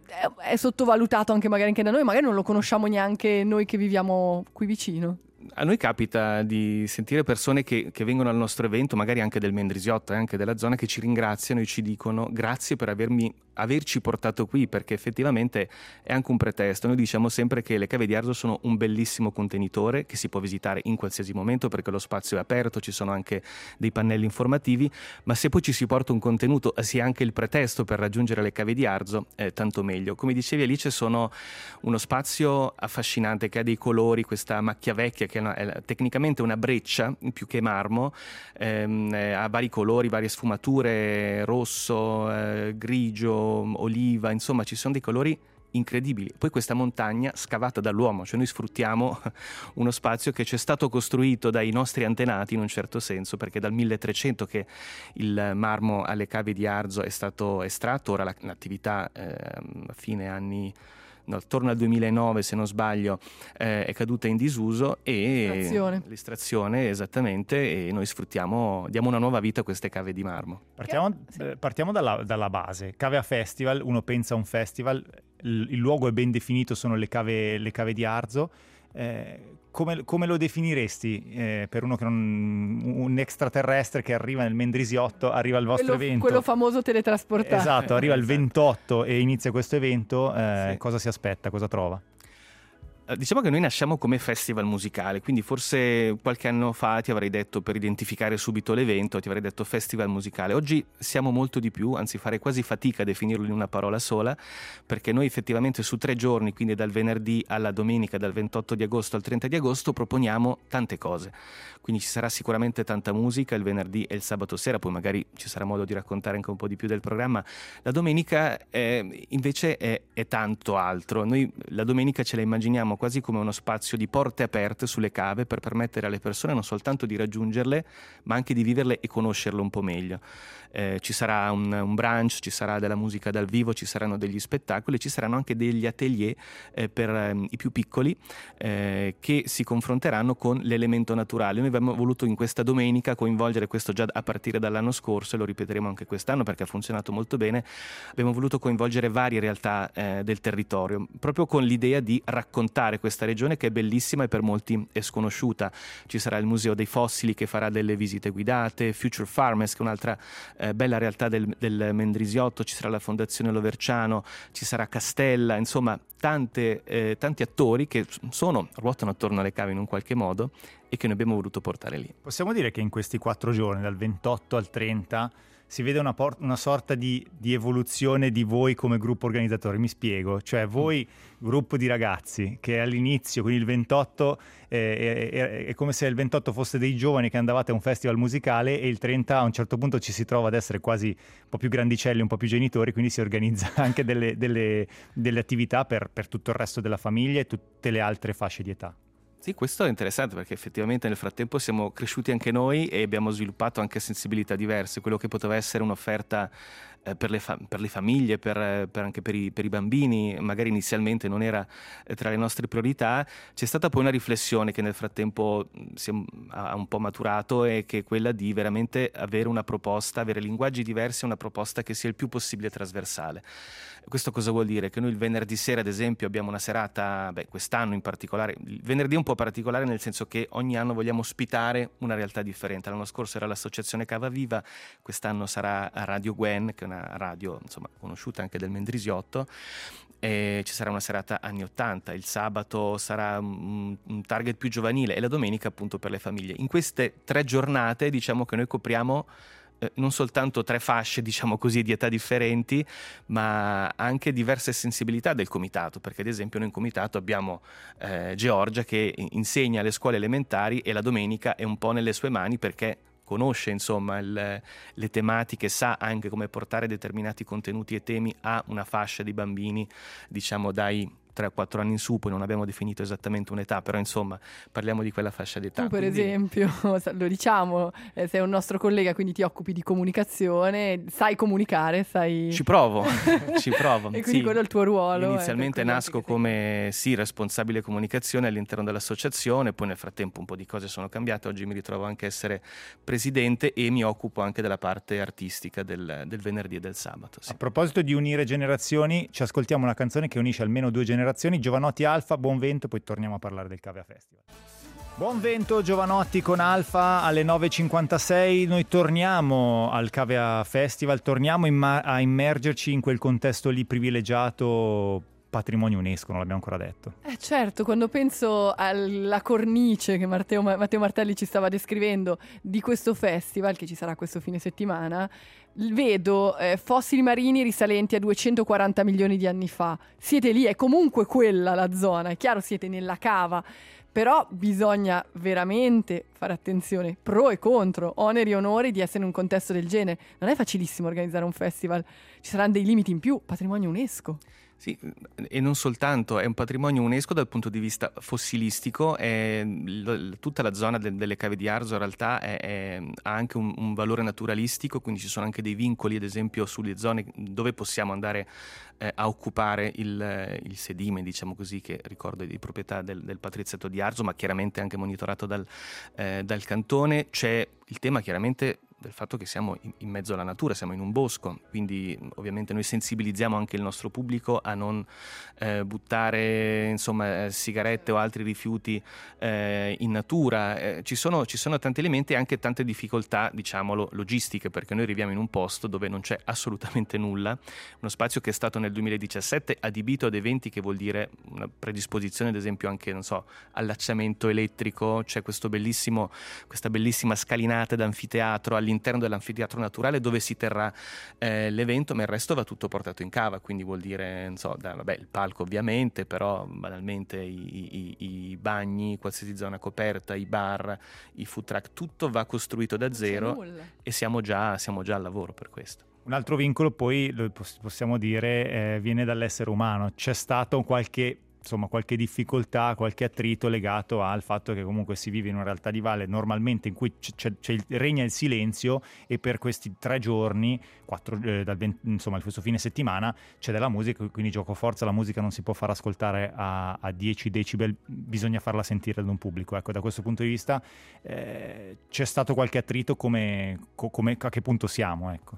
B: è sottovalutato anche magari anche da noi, magari non lo conosciamo neanche noi che viviamo qui vicino.
D: A noi capita di sentire persone che, che vengono al nostro evento, magari anche del Mendrisiotto e anche della zona, che ci ringraziano e ci dicono grazie per avermi, averci portato qui, perché effettivamente è anche un pretesto. Noi diciamo sempre che le Cave di Arzo sono un bellissimo contenitore che si può visitare in qualsiasi momento perché lo spazio è aperto, ci sono anche dei pannelli informativi, ma se poi ci si porta un contenuto, sia anche il pretesto per raggiungere le Cave di Arzo, eh, tanto meglio. Come dicevi Alice, sono uno spazio affascinante che ha dei colori, questa macchia vecchia che è, una, è tecnicamente una breccia più che marmo, ehm, ha vari colori, varie sfumature, rosso, eh, grigio, oliva, insomma ci sono dei colori incredibili. Poi questa montagna scavata dall'uomo, cioè noi sfruttiamo uno spazio che ci è stato costruito dai nostri antenati in un certo senso, perché dal milletrecento che il marmo alle Cave di Arzo è stato estratto. Ora l'attività eh, a fine anni No, attorno al duemilanove, se non sbaglio, eh, è caduta in disuso e
B: l'estrazione.
D: l'estrazione esattamente, e noi sfruttiamo, diamo una nuova vita a queste cave di marmo.
A: Partiamo,
B: Sì.
A: eh, partiamo dalla, dalla base. Cavea Festival, uno pensa a un festival, il, il luogo è ben definito, sono le cave, le cave di Arzo. Eh, come, come lo definiresti eh, per uno che non, un extraterrestre che arriva nel Mendrisiotto, arriva al vostro
B: Quello,
A: evento?
B: quello famoso teletrasportato.
A: Esatto, arriva il
D: Esatto.
A: ventotto e inizia questo evento, eh,
D: Sì.
A: cosa si aspetta, cosa trova?
D: Diciamo che noi nasciamo come festival musicale, quindi forse qualche anno fa ti avrei detto, per identificare subito l'evento, ti avrei detto festival musicale. Oggi siamo molto di più, anzi farei quasi fatica a definirlo in una parola sola, perché noi effettivamente su tre giorni, quindi dal venerdì alla domenica, dal ventotto di agosto al trenta di agosto, proponiamo tante cose. Quindi ci sarà sicuramente tanta musica il venerdì e il sabato sera, poi magari ci sarà modo di raccontare anche un po' di più del programma. La domenica eh, invece è, è tanto altro. Noi la domenica ce la immaginiamo quasi come uno spazio di porte aperte sulle cave per permettere alle persone non soltanto di raggiungerle, ma anche di viverle e conoscerle un po' meglio. Eh, ci sarà un, un brunch, ci sarà della musica dal vivo, ci saranno degli spettacoli, ci saranno anche degli atelier eh, per eh, i più piccoli eh, che si confronteranno con l'elemento naturale. Noi abbiamo voluto in questa domenica coinvolgere, questo già a partire dall'anno scorso, e lo ripeteremo anche quest'anno perché ha funzionato molto bene, abbiamo voluto coinvolgere varie realtà eh, del territorio, proprio con l'idea di raccontare questa regione che è bellissima e per molti è sconosciuta. Ci sarà il Museo dei Fossili che farà delle visite guidate, Future Farmers che è un'altra eh, bella realtà del, del Mendrisiotto, ci sarà la Fondazione Loverciano, ci sarà Castella, insomma tante, eh, tanti attori che sono, ruotano attorno alle cave in un qualche modo e che noi abbiamo voluto portare lì.
A: Possiamo dire che in questi quattro giorni, dal ventotto al trenta, si vede una, por- una sorta di, di evoluzione di voi come gruppo organizzatore. Mi spiego, cioè voi, gruppo di ragazzi, che all'inizio, quindi il ventotto, eh, è, è, è come se il ventotto fosse dei giovani che andavate a un festival musicale e il trenta a un certo punto ci si trova ad essere quasi un po' più grandicelli, un po' più genitori, quindi si organizza anche delle, delle, delle attività per, per tutto il resto della famiglia e tutte le altre fasce di età.
D: Sì, questo è interessante perché effettivamente nel frattempo siamo cresciuti anche noi e abbiamo sviluppato anche sensibilità diverse. Quello che poteva essere un'offerta eh, per, le fa- per le famiglie, per, per anche per i, per i bambini, magari inizialmente non era eh, tra le nostre priorità, c'è stata poi una riflessione che nel frattempo si è, ha un po' maturato, e che è quella di veramente avere una proposta, avere linguaggi diversi, una proposta che sia il più possibile trasversale. Questo cosa vuol dire? Che noi il venerdì sera, ad esempio, abbiamo una serata, beh, quest'anno in particolare, il venerdì è un po' particolare nel senso che ogni anno vogliamo ospitare una realtà differente. L'anno scorso era l'associazione Cava Viva, quest'anno sarà Radio Gwen, che è una radio insomma conosciuta anche del Mendrisiotto, e ci sarà una serata anni ottanta, il sabato sarà un, un target più giovanile e la domenica appunto per le famiglie. In queste tre giornate diciamo che noi copriamo Eh, non soltanto tre fasce, diciamo così, di età differenti, ma anche diverse sensibilità del comitato, perché ad esempio noi in comitato abbiamo eh, Giorgia che insegna alle scuole elementari e la domenica è un po' nelle sue mani perché conosce insomma il, le tematiche, sa anche come portare determinati contenuti e temi a una fascia di bambini, diciamo dai tre o quattro anni in su, poi non abbiamo definito esattamente un'età, però insomma parliamo di quella fascia d'età.
B: Tu per
D: quindi...
B: esempio, lo diciamo, eh, sei un nostro collega, quindi ti occupi di comunicazione, sai comunicare, sai...
D: Ci provo, ci provo.
B: E quindi
D: sì.
B: quello è il tuo ruolo.
D: Inizialmente
B: eh,
D: nasco come sì, responsabile comunicazione all'interno dell'associazione, poi nel frattempo un po' di cose sono cambiate, oggi mi ritrovo anche a essere presidente e mi occupo anche della parte artistica del, del venerdì e del sabato. Sì.
A: A proposito di unire generazioni, ci ascoltiamo una canzone che unisce almeno due generazioni, Jovanotti Alfa, Buon Vento, poi torniamo a parlare del Cavea Festival. Buon Vento, Jovanotti con Alfa alle nove e cinquantasei. Noi torniamo al Cavea Festival, torniamo imma- a immergerci in quel contesto lì privilegiato, patrimonio UNESCO, non l'abbiamo ancora detto.
B: Eh certo, quando penso alla cornice che Matteo, Matteo Martelli ci stava descrivendo di questo festival, che ci sarà questo fine settimana, vedo eh, fossili marini risalenti a duecentoquaranta milioni di anni fa. Siete lì, è comunque quella la zona, è chiaro, siete nella cava. Però bisogna veramente fare attenzione, pro e contro, oneri e onori di essere in un contesto del genere. Non è facilissimo organizzare un festival, ci saranno dei limiti in più, patrimonio UNESCO.
D: Sì, e non soltanto, è un patrimonio UNESCO dal punto di vista fossilistico, è, l- tutta la zona de- delle cave di Arzo in realtà è, è, ha anche un, un valore naturalistico, quindi ci sono anche dei vincoli, ad esempio, sulle zone dove possiamo andare eh, a occupare il, il sedime, diciamo così, che ricordo è di proprietà del, del Patriziato di Arzo, ma chiaramente anche monitorato dal, eh, dal cantone. C'è il tema chiaramente del fatto che siamo in, in mezzo alla natura, siamo in un bosco, quindi ovviamente noi sensibilizziamo anche il nostro pubblico a non eh, buttare insomma eh, sigarette o altri rifiuti eh, in natura. Eh, ci sono, ci sono tanti elementi e anche tante difficoltà, diciamolo, logistiche, perché noi arriviamo in un posto dove non c'è assolutamente nulla, uno spazio che è stato nel duemiladiciassette adibito ad eventi, che vuol dire una predisposizione ad esempio anche, non so, allacciamento elettrico, c'è questo bellissimo, questa bellissima scalinata d'anfiteatro all'interno dell'anfiteatro naturale dove si terrà eh, l'evento, ma il resto va tutto portato in cava, quindi vuol dire, non so, da, vabbè, il palco ovviamente, però banalmente i, i, i bagni, qualsiasi zona coperta, i bar, i food truck, tutto va costruito da zero e siamo già, siamo già al lavoro per questo.
A: Un altro vincolo poi, lo possiamo dire, eh, viene dall'essere umano. C'è stato qualche insomma qualche difficoltà, qualche attrito legato al fatto che comunque si vive in una realtà di valle normalmente in cui c'è, c'è il, regna il silenzio, e per questi tre giorni, quattro, eh, dal venti, insomma questo fine settimana, c'è della musica, quindi gioco forza, la musica non si può far ascoltare a, a dieci decibel, bisogna farla sentire ad un pubblico. Ecco, da questo punto di vista eh, c'è stato qualche attrito, come, come, a che punto siamo? Ecco.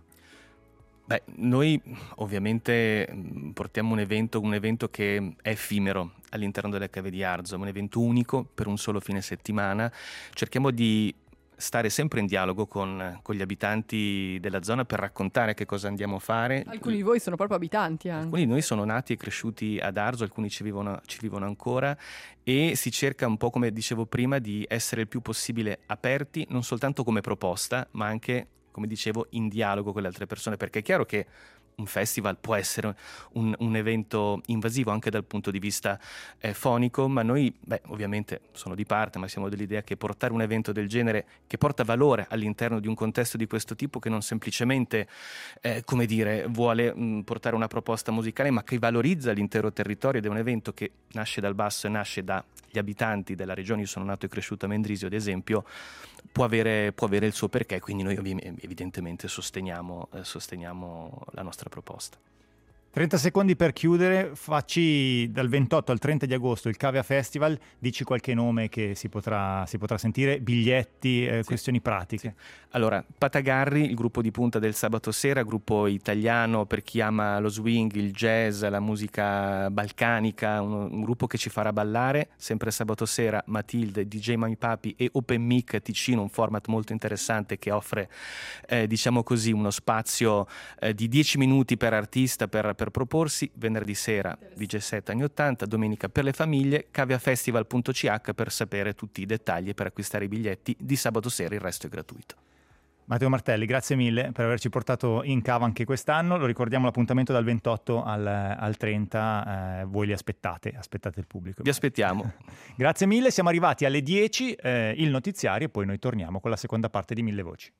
D: Beh, noi ovviamente portiamo un evento, un evento che è effimero all'interno delle cave di Arzo, un evento unico per un solo fine settimana. Cerchiamo di stare sempre in dialogo con, con gli abitanti della zona per raccontare che cosa andiamo a fare.
B: Alcuni di voi sono proprio abitanti anche.
D: Alcuni di noi sono nati e cresciuti ad Arzo, alcuni ci vivono, ci vivono ancora, e si cerca un po', come dicevo prima, di essere il più possibile aperti, non soltanto come proposta, ma anche, come dicevo, in dialogo con le altre persone, perché è chiaro che un festival può essere un, un evento invasivo anche dal punto di vista eh, fonico, ma noi, beh, ovviamente sono di parte, ma siamo dell'idea che portare un evento del genere, che porta valore all'interno di un contesto di questo tipo, che non semplicemente, eh, come dire, vuole mh, portare una proposta musicale, ma che valorizza l'intero territorio, ed è un evento che nasce dal basso e nasce dagli abitanti della regione. Io sono nato e cresciuto a Mendrisio, ad esempio, può avere, può avere il suo perché, quindi noi evidentemente sosteniamo, eh, sosteniamo la nostra proposta.
A: trenta secondi per chiudere, facci dal ventotto al trenta di agosto il Cavea Festival, dici qualche nome che si potrà, si potrà sentire, biglietti, eh, sì. questioni pratiche.
D: Sì. Allora, Patagarri, il gruppo di punta del sabato sera, gruppo italiano per chi ama lo swing, il jazz, la musica balcanica, un, un gruppo che ci farà ballare, sempre sabato sera. Matilde, D J Mami Papi e Open Mic Ticino, un format molto interessante che offre, eh, diciamo così, uno spazio eh, di dieci minuti per artista, per per proporsi. Venerdì sera D J set anni ottanta, domenica per le famiglie, caveafestival punto c h per sapere tutti i dettagli e per acquistare i biglietti di sabato sera. Il resto è gratuito.
A: Matteo Martelli, grazie mille per averci portato in cava anche quest'anno. Lo ricordiamo, l'appuntamento dal ventotto al, al trenta, eh, voi li aspettate, aspettate il pubblico.
D: Vi aspettiamo.
A: Grazie mille, siamo arrivati alle dieci, eh, il notiziario, e poi noi torniamo con la seconda parte di Mille Voci.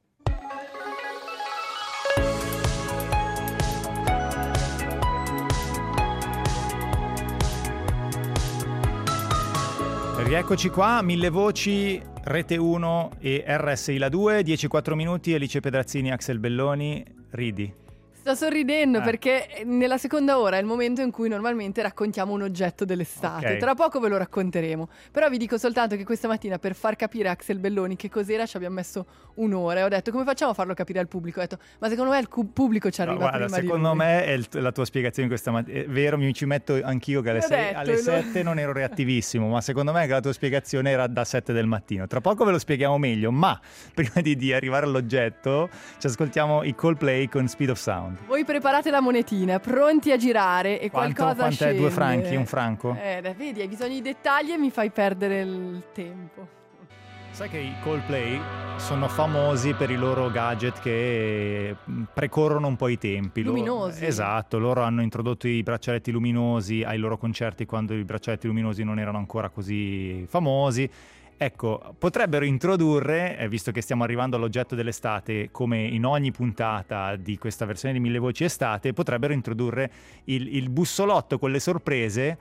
A: Rieccoci qua, Mille Voci, Rete uno e R S I La due, dieci e quattro minuti, Alice Pedrazzini, Axel Belloni, ridi.
B: Sto sorridendo
A: eh.
B: perché nella seconda ora è il momento in cui normalmente raccontiamo un oggetto dell'estate.
A: Okay.
B: Tra poco ve lo racconteremo. Però vi dico soltanto che questa mattina, per far capire a Axel Belloni che cos'era, ci abbiamo messo un'ora. E ho detto, come facciamo a farlo capire al pubblico? Ho detto, ma secondo me il cu- pubblico ci arriva
A: No, guarda,
B: prima di
A: secondo
B: lui.
A: me è il, la tua spiegazione questa mattina. È vero, mi ci metto anch'io che alle,
B: L'ho
A: sei,
B: detto,
A: alle
B: lo-
A: sette non ero reattivissimo, ma secondo me che la tua spiegazione era da sette del mattino. Tra poco ve lo spieghiamo meglio, ma prima di, di arrivare all'oggetto ci ascoltiamo i Coldplay con Speed of Sound.
B: Voi preparate la monetina, pronti a girare e
A: Quanto,
B: qualcosa
A: quanto
B: scende.
A: è? Due franchi? Un franco?
B: Eh, dai, vedi, hai bisogno di dettagli e mi fai perdere il tempo.
A: Sai che i Coldplay sono famosi per i loro gadget che precorrono un po' i tempi. Loro-
B: Luminosi.
A: esatto, loro hanno introdotto i braccialetti luminosi ai loro concerti quando i braccialetti luminosi non erano ancora così famosi. Ecco, potrebbero introdurre, eh, visto che stiamo arrivando all'oggetto dell'estate, come in ogni puntata di questa versione di Mille Voci Estate, potrebbero introdurre il, il bussolotto con le sorprese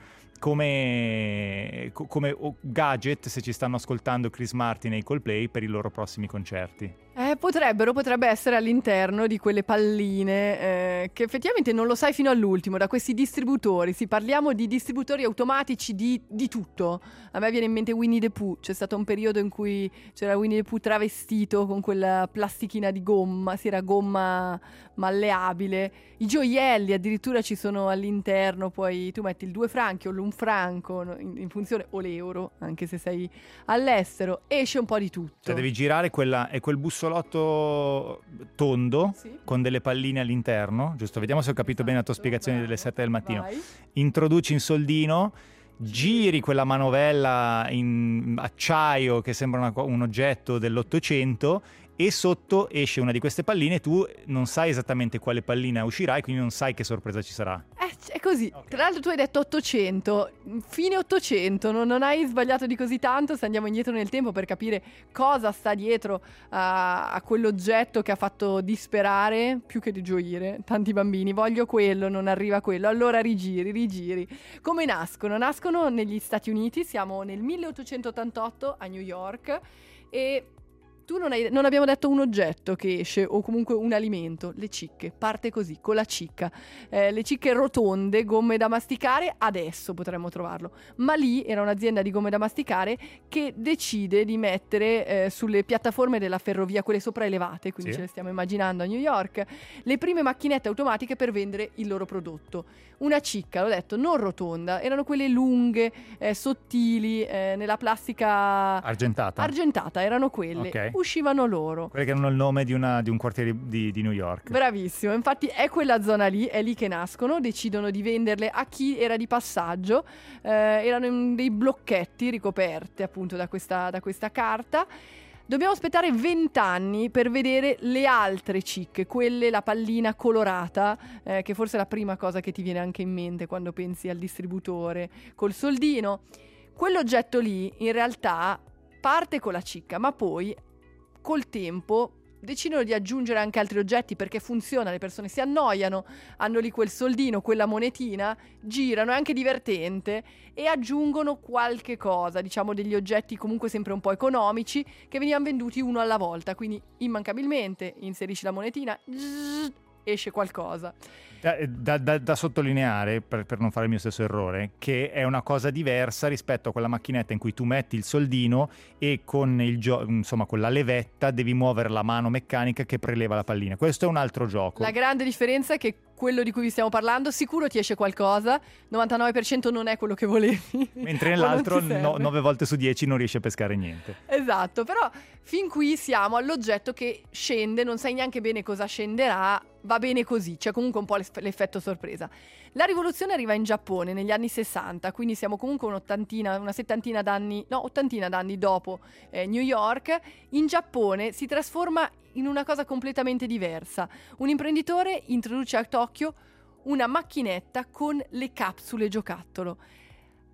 A: come, co- come gadget, se ci stanno ascoltando Chris Martin e i Coldplay, per i loro prossimi concerti.
B: Eh, potrebbero, potrebbe essere all'interno di quelle palline eh, che effettivamente non lo sai fino all'ultimo, da questi distributori. Sì, parliamo di distributori automatici di, di tutto. A me viene in mente Winnie the Pooh. C'è stato un periodo in cui c'era Winnie the Pooh travestito con quella plastichina di gomma, si era gomma malleabile. I gioielli addirittura ci sono all'interno, poi tu metti il due franchi o l'un franco no, in, in funzione, o l'euro, anche se sei all'estero, esce un po' di tutto.
A: Cioè devi girare quella, è quel bussolotto tondo,
B: Sì.
A: con delle palline all'interno, giusto? Vediamo se ho capito bene la tua
B: Esatto,
A: spiegazione
B: bravo.
A: delle sette del mattino.
B: Vai.
A: Introduci in soldino, giri quella manovella in acciaio che sembra una co- un oggetto dell'Ottocento e sotto esce una di queste palline. Tu non sai esattamente quale pallina uscirà e quindi non sai che sorpresa ci sarà.
B: Eh, è così.
A: Ok.
B: Tra l'altro tu hai detto ottocento, fine ottocento, non, non hai sbagliato di così tanto. Se andiamo indietro nel tempo per capire cosa sta dietro a, a quell'oggetto che ha fatto disperare più che di gioire tanti bambini. Voglio quello, non arriva quello, allora rigiri, rigiri. Come nascono? Nascono negli Stati Uniti, siamo nel milleottocentottantotto a New York e... Tu non, hai, non abbiamo detto un oggetto che esce o comunque un alimento, le cicche, parte così, con la cicca. Eh, le cicche rotonde, gomme da masticare, adesso potremmo trovarlo. Ma lì era un'azienda di gomme da masticare che decide di mettere eh, sulle piattaforme della ferrovia, quelle sopraelevate, quindi
A: Sì.
B: ce le stiamo immaginando a New York, le prime macchinette automatiche per vendere il loro prodotto. Una cicca, l'ho detto, non rotonda, erano quelle lunghe, eh, sottili, eh, nella plastica...
A: Argentata?
B: Argentata, erano quelle.
A: Ok.
B: Uscivano loro.
A: Quelle che hanno il nome di, una, di un quartiere di, di New York.
B: Bravissimo, infatti è quella zona lì, è lì che nascono, decidono di venderle a chi era di passaggio, eh, erano in dei blocchetti ricoperti appunto da questa, da questa carta. Dobbiamo aspettare vent'anni per vedere le altre cicche, quelle, la pallina colorata, eh, che forse è la prima cosa che ti viene anche in mente quando pensi al distributore, col soldino. Quell'oggetto lì in realtà parte con la cicca, ma poi col tempo decidono di aggiungere anche altri oggetti perché funziona, le persone si annoiano, hanno lì quel soldino, quella monetina, girano, è anche divertente e aggiungono qualche cosa, diciamo degli oggetti comunque sempre un po' economici che venivano venduti uno alla volta, quindi immancabilmente inserisci la monetina, zzz, esce qualcosa.
A: Da, da- da- da sottolineare, per, per non fare il mio stesso errore, che è una cosa diversa rispetto a quella macchinetta in cui tu metti il soldino e con, il gio- insomma, con la levetta devi muovere la mano meccanica che preleva la pallina. Questo è un altro gioco.
B: La grande differenza è che quello di cui vi stiamo parlando sicuro ti esce qualcosa, novantanove per cento non è quello che volevi.
A: Mentre
B: O non
A: nell'altro
B: ti serve.
A: no, nove volte su dieci non riesci a pescare niente.
B: Esatto, però fin qui siamo all'oggetto che scende, non sai neanche bene cosa scenderà, va bene così, c'è comunque un po' l'eff- l'effetto sorpresa. La rivoluzione arriva in Giappone negli anni sessanta, quindi siamo comunque un'ottantina, una settantina d'anni, no, ottantina d'anni dopo eh, New York. In Giappone si trasforma in una cosa completamente diversa. Un imprenditore introduce a Tokyo una macchinetta con le capsule giocattolo.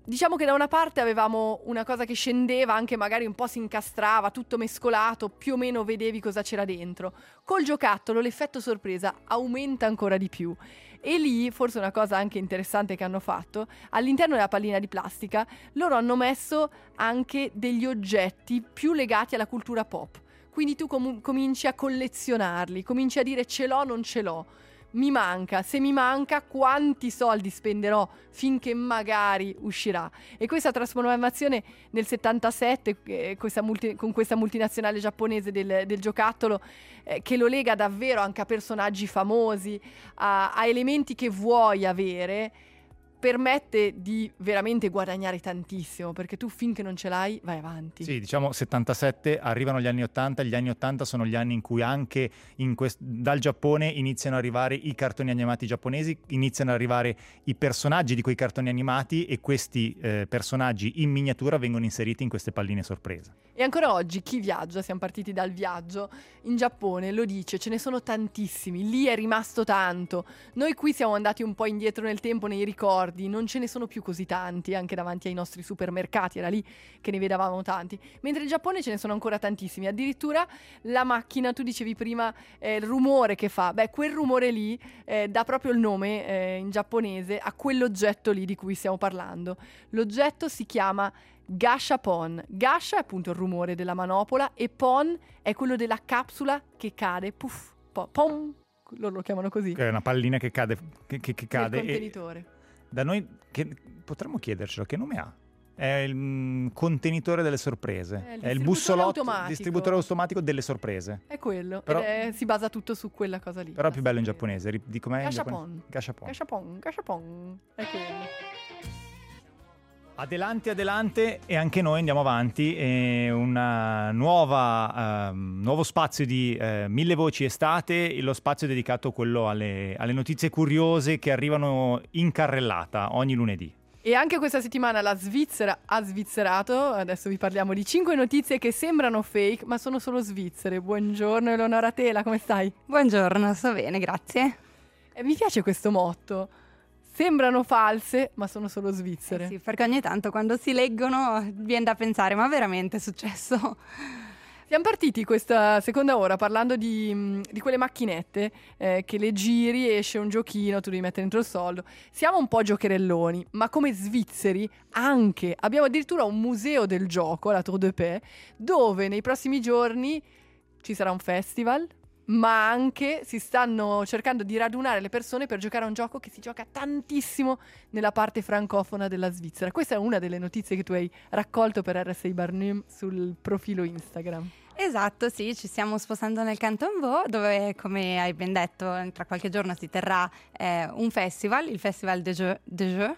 B: diciamo che da una parte avevamo una cosa che scendeva, anche magari un po' si incastrava, tutto mescolato, più o meno vedevi cosa c'era dentro. Col giocattolo l'effetto sorpresa aumenta ancora di più. E lì, forse una cosa anche interessante che hanno fatto, all'interno della pallina di plastica, loro hanno messo anche degli oggetti più legati alla cultura pop. Quindi tu com- cominci a collezionarli, cominci a dire ce l'ho, non ce l'ho. Mi manca, se mi manca quanti soldi spenderò finché magari uscirà. E questa trasformazione nel settantasette eh, questa multi, con questa multinazionale giapponese del, del giocattolo eh, che lo lega davvero anche a personaggi famosi, a, a elementi che vuoi avere, permette di veramente guadagnare tantissimo, perché tu finché non ce l'hai vai avanti.
A: Sì, diciamo settantasette, arrivano gli anni ottanta, gli anni ottanta sono gli anni in cui anche in quest- dal Giappone iniziano ad arrivare i cartoni animati giapponesi, iniziano ad arrivare i personaggi di quei cartoni animati e questi eh, personaggi in miniatura vengono inseriti in queste palline sorpresa.
B: E ancora oggi chi viaggia, siamo partiti dal viaggio, in Giappone lo dice, ce ne sono tantissimi, lì è rimasto tanto. Noi qui siamo andati un po' indietro nel tempo, nei ricordi, non ce ne sono più così tanti, anche davanti ai nostri supermercati, era lì che ne vedavamo tanti. Mentre in Giappone ce ne sono ancora tantissimi, addirittura la macchina, tu dicevi prima eh, il rumore che fa, beh quel rumore lì eh, dà proprio il nome eh, in giapponese a quell'oggetto lì di cui stiamo parlando. L'oggetto si chiama Gashapon. Gasha è appunto il rumore della manopola e pon è quello della capsula che cade, puff, po- pom, loro lo chiamano così.
A: Che è una pallina che cade, che, che, che cade
B: Nel contenitore.
A: E da noi che, potremmo chiedercelo, che nome ha? È il mm, contenitore delle sorprese,
B: È il
A: è il
B: distributore
A: bussolotto,
B: automatico.
A: distributore automatico delle sorprese.
B: È quello,
A: Però-
B: ed è- si basa tutto su quella cosa lì.
A: Però è più bello in giapponese, ri- di com'è in
B: Gashapon.
A: giapponese? Gashapon.
B: Gashapon, Gashapon, è quello.
A: Adelante, adelante, e anche noi andiamo avanti. E una nuova, ehm, nuovo spazio di eh, Mille Voci Estate, lo spazio dedicato quello alle, alle notizie curiose che arrivano in carrellata ogni lunedì.
B: E anche questa settimana la Svizzera ha svizzerato. Adesso vi parliamo di cinque notizie che sembrano fake, ma sono solo svizzere. Buongiorno Eleonora Tela, come stai?
E: Buongiorno, sto bene, grazie.
B: E mi piace questo motto. Sembrano false, ma sono solo svizzere.
E: Eh sì, perché ogni tanto quando si leggono viene da pensare, ma veramente è successo?
B: Siamo partiti questa seconda ora parlando di, mh, di quelle macchinette eh, che le giri, esce un giochino, tu devi mettere dentro il soldo. Siamo un po' giocherelloni, ma come svizzeri anche. Abbiamo addirittura un museo del gioco, la Tour de Paix, dove nei prossimi giorni ci sarà un festival, ma anche si stanno cercando di radunare le persone per giocare a un gioco che si gioca tantissimo nella parte francofona della Svizzera. Questa è una delle notizie che tu hai raccolto per R sei Barnum sul profilo Instagram.
E: Esatto, sì, ci stiamo spostando nel Canton Vaud, dove, come hai ben detto, tra qualche giorno si terrà eh, un festival, il Festival des Jeux, des Jeux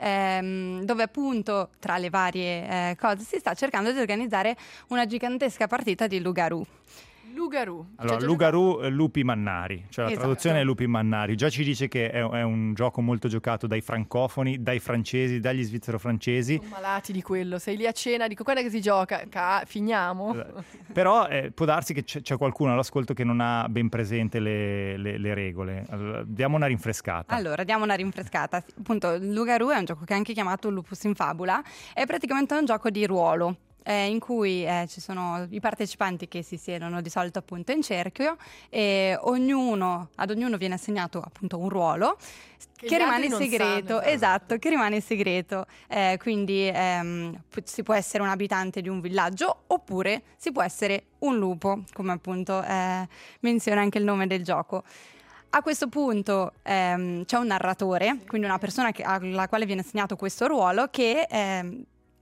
E: ehm, dove appunto tra le varie eh, cose si sta cercando di organizzare una gigantesca partita di Loup-garou.
B: Loup-garou.
A: Allora,
B: Cioè,
A: Loup-garou, eh, lupi mannari, cioè la
B: Esatto.
A: traduzione è lupi mannari. Già ci dice che è, è un gioco molto giocato dai francofoni, dai francesi, dagli svizzero-francesi.
B: sono malati di quello. Sei lì a cena, dico guarda che si gioca, Ca- finiamo.
A: Però eh, può darsi che c'è, c'è qualcuno all'ascolto che non ha ben presente le, le- le regole. Allora, diamo una rinfrescata.
E: Allora, diamo una rinfrescata. Sì, appunto, il Loup-garou è un gioco che è anche chiamato Lupus in Fabula, è praticamente un gioco di ruolo. Eh, in cui eh, ci sono i partecipanti che si siedono di solito appunto in cerchio e ognuno, ad ognuno viene assegnato appunto un ruolo
B: Che
E: che,
B: gli
E: rimane
B: altri non
E: segreto,
B: sanno.
E: esatto, che rimane segreto. Eh, quindi ehm, pu- si può essere un abitante di un villaggio oppure si può essere un lupo, come appunto eh, menziona anche il nome del gioco. A questo punto ehm, c'è un narratore, quindi una persona che- alla quale viene assegnato questo ruolo che ehm,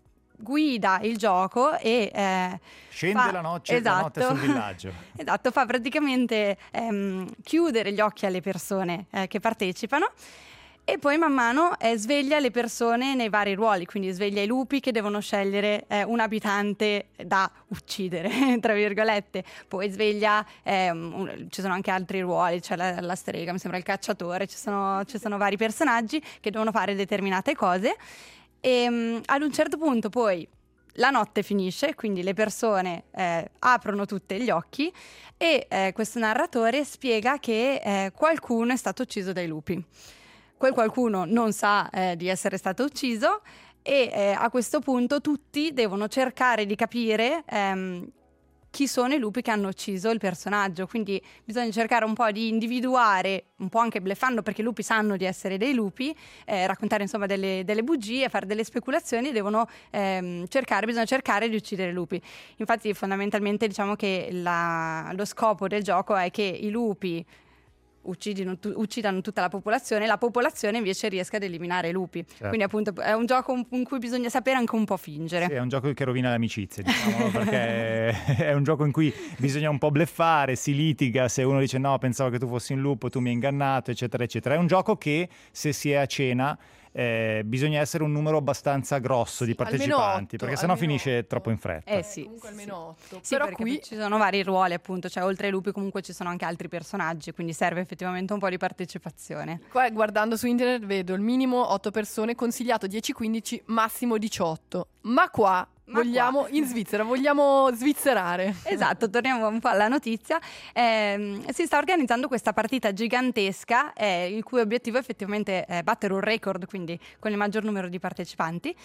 E: guida il gioco e eh,
A: Scende
E: fa-
A: la, noce, la notte
E: esatto.
A: sul villaggio.
E: Esatto, fa praticamente ehm, chiudere gli occhi alle persone eh, che partecipano e poi man mano eh, sveglia le persone nei vari ruoli, quindi sveglia i lupi che devono scegliere eh, un abitante da uccidere, tra virgolette, poi sveglia, ehm, un- ci sono anche altri ruoli, c'è la, la strega, mi sembra il cacciatore, ci sono, ci sono vari personaggi che devono fare determinate cose. E um, ad un certo punto poi la notte finisce, quindi le persone eh, aprono tutte gli occhi e eh, questo narratore spiega che eh, qualcuno è stato ucciso dai lupi. Quel qualcuno non sa eh, di essere stato ucciso e eh, a questo punto tutti devono cercare di capire ehm, chi sono i lupi che hanno ucciso il personaggio, quindi bisogna cercare un po' di individuare, un po' anche bleffando perché i lupi sanno di essere dei lupi, eh, raccontare insomma delle, delle bugie, fare delle speculazioni e devono ehm, cercare, bisogna cercare di uccidere i lupi. Infatti fondamentalmente diciamo che la, lo scopo del gioco è che i lupi Uccidino, tu, uccidano tutta la popolazione, la popolazione invece riesca ad eliminare i lupi. Certo. Quindi appunto è un gioco in cui bisogna sapere anche un po' fingere.
A: Sì, è un gioco che rovina le amicizie, diciamo, perché è un gioco in cui bisogna un po' bleffare, si litiga, se uno dice no, pensavo che tu fossi un lupo, tu mi hai ingannato, eccetera, eccetera. È un gioco che se si è a cena Eh, bisogna essere un numero abbastanza grosso di partecipanti, otto, perché sennò finisce otto. Troppo in fretta.
E: Eh sì,
B: comunque
E: sì,
B: almeno otto.
E: Sì,
B: però
E: perché
B: qui
E: ci sono vari ruoli appunto, cioè oltre ai lupi comunque ci sono anche altri personaggi, quindi serve effettivamente un po' di partecipazione.
B: Qua guardando su internet vedo il minimo otto persone, consigliato dieci quindici, massimo diciotto. Ma qua Ma vogliamo qua. in Svizzera, vogliamo svizzerare.
E: Esatto, torniamo un po' alla notizia. Eh, si sta organizzando questa partita gigantesca, eh, il cui obiettivo effettivamente è battere un record, quindi con il maggior numero di partecipanti.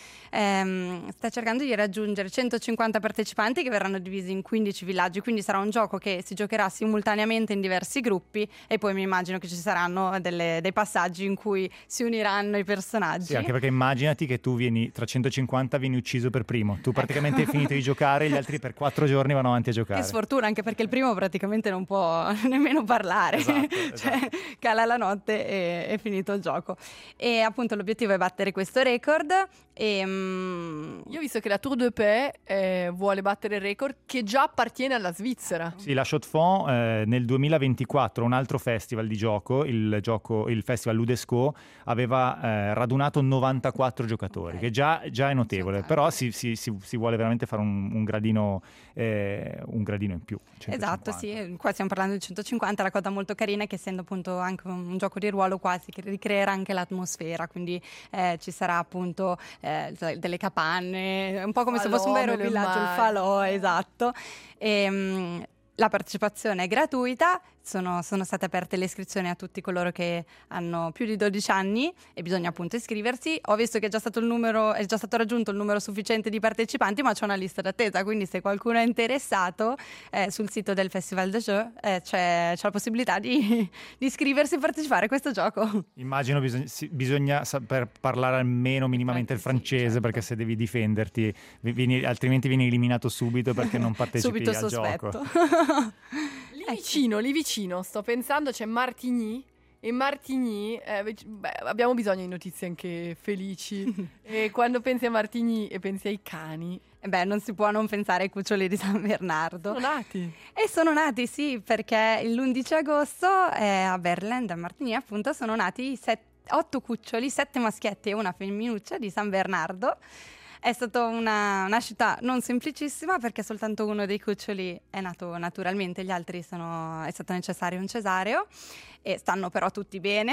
E: Eh, sta cercando di raggiungere centocinquanta partecipanti che verranno divisi in quindici villaggi, quindi sarà un gioco che si giocherà simultaneamente in diversi gruppi e poi mi immagino che ci saranno delle, dei passaggi in cui si uniranno i personaggi.
A: Sì, anche perché immaginati che tu vieni tra centocinquanta vieni ucciso per primo. Tu praticamente ecco. hai finito di giocare, gli altri per quattro giorni vanno avanti a giocare.
E: Che sfortuna, anche perché il primo praticamente non può nemmeno parlare.
A: Esatto,
E: cioè,
A: esatto.
E: cala la notte e è finito il gioco. E appunto l'obiettivo è battere questo record. E, um...
B: Io ho visto che la Tour de Paix eh, vuole battere il record che già appartiene alla Svizzera.
A: Sì, la Chaux de Fonds eh, nel duemilaventiquattro, un altro festival di gioco, il, gioco, il festival Ludesco, aveva eh, radunato novantaquattro giocatori, okay. che già, già è notevole, però si, si, si, si vuole veramente fare un, un, gradino, eh, un gradino in più.
E: centocinquanta. Esatto, sì, qua stiamo parlando di centocinquanta, la cosa molto carina è che essendo appunto anche un gioco di ruolo quasi che ricreerà anche l'atmosfera, quindi eh, ci sarà appunto eh, delle capanne, un po' come falò, se fosse un vero villaggio, il falò, esatto. E, mh, la partecipazione è gratuita, sono, sono state aperte le iscrizioni a tutti coloro che hanno più di dodici anni e bisogna appunto iscriversi. Ho visto che è già stato il numero, è già stato raggiunto il numero sufficiente di partecipanti, ma c'è una lista d'attesa, quindi se qualcuno è interessato eh, sul sito del Festival de Jeux eh, c'è, c'è la possibilità di, di iscriversi e partecipare a questo gioco.
A: Immagino bisogna, sì, bisogna saper parlare almeno minimamente il francese, sì, certo. perché se devi difenderti vieni, altrimenti vieni eliminato subito perché non partecipi
E: subito
A: al
E: sospetto.
A: gioco.
B: Lì vicino, lì vicino, sto pensando, c'è Martigny e Martigny, eh, beh, abbiamo bisogno di notizie anche felici e quando pensi a Martigny e pensi ai cani...
E: Eh beh, non si può non pensare ai cuccioli di San Bernardo.
B: Sono nati.
E: E sono nati, sì, perché l'undici agosto eh, a Berlin, a Martigny appunto, sono nati set, otto cuccioli, sette maschietti e una femminuccia di San Bernardo. È stata una nascita non semplicissima perché soltanto uno dei cuccioli è nato naturalmente, gli altri sono, è stato necessario un cesareo e stanno però tutti bene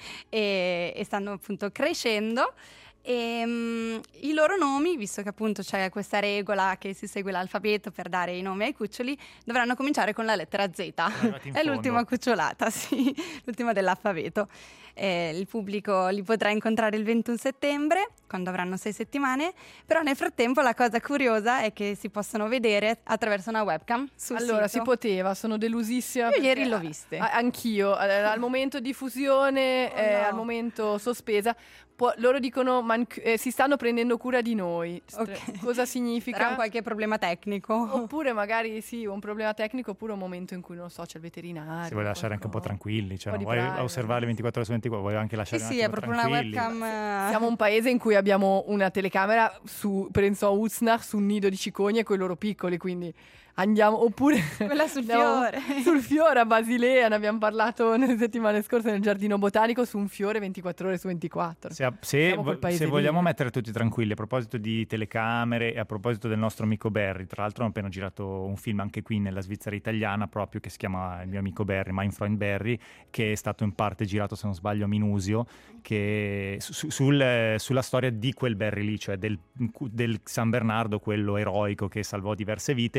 E: e, e stanno appunto crescendo. E um, i loro nomi, visto che appunto c'è questa regola che si segue l'alfabeto per dare i nomi ai cuccioli, dovranno cominciare con la lettera Z. È l'ultima cucciolata, sì, l'ultima dell'alfabeto. Eh, il pubblico li potrà incontrare il ventuno settembre, quando avranno sei settimane, però nel frattempo la cosa curiosa è che si possono vedere attraverso una webcam sul
B: allora
E: sito.
B: Si poteva, sono delusissima.
E: Io ieri l'ho viste.
B: A- anch'io, al momento di fusione,
E: oh,
B: eh,
E: no.
B: al momento sospesa. Po- loro dicono man- eh, si stanno prendendo cura di noi.
E: Okay.
B: Cosa significa?
E: Sarà un qualche problema tecnico?
B: Oppure magari sì, un problema tecnico, oppure un momento in cui non so, c'è il veterinario.
A: Si vuole lasciare anche un po' tranquilli, cioè
B: un
A: non
B: po'
A: vuoi
B: privacy.
A: osservarli ventiquattro ore su ventiquattro, vuoi anche lasciare
E: Sì,
A: un
E: sì, è
A: attimo
E: proprio
A: tranquilli.
E: una webcam.
B: Siamo un paese in cui abbiamo una telecamera su, penso a Uznach, su un nido di cicogne con i loro piccoli, quindi andiamo, oppure
E: quella sul
B: andiamo
E: fiore
B: sul fiore a Basilea, ne abbiamo parlato nelle settimane scorse nel giardino botanico, su un fiore ventiquattro ore su ventiquattro.
A: Se, se, vo- se vogliamo mettere tutti tranquilli, a proposito di telecamere e a proposito del nostro amico Barry, tra l'altro ho appena girato un film anche qui nella Svizzera italiana proprio che si chiama Il mio amico Barry, Mein Freund Barry, che è stato in parte girato, se non sbaglio, a Minusio, che su, sul, sulla storia di quel Barry lì, cioè del, del San Bernardo, quello eroico che salvò diverse vite, e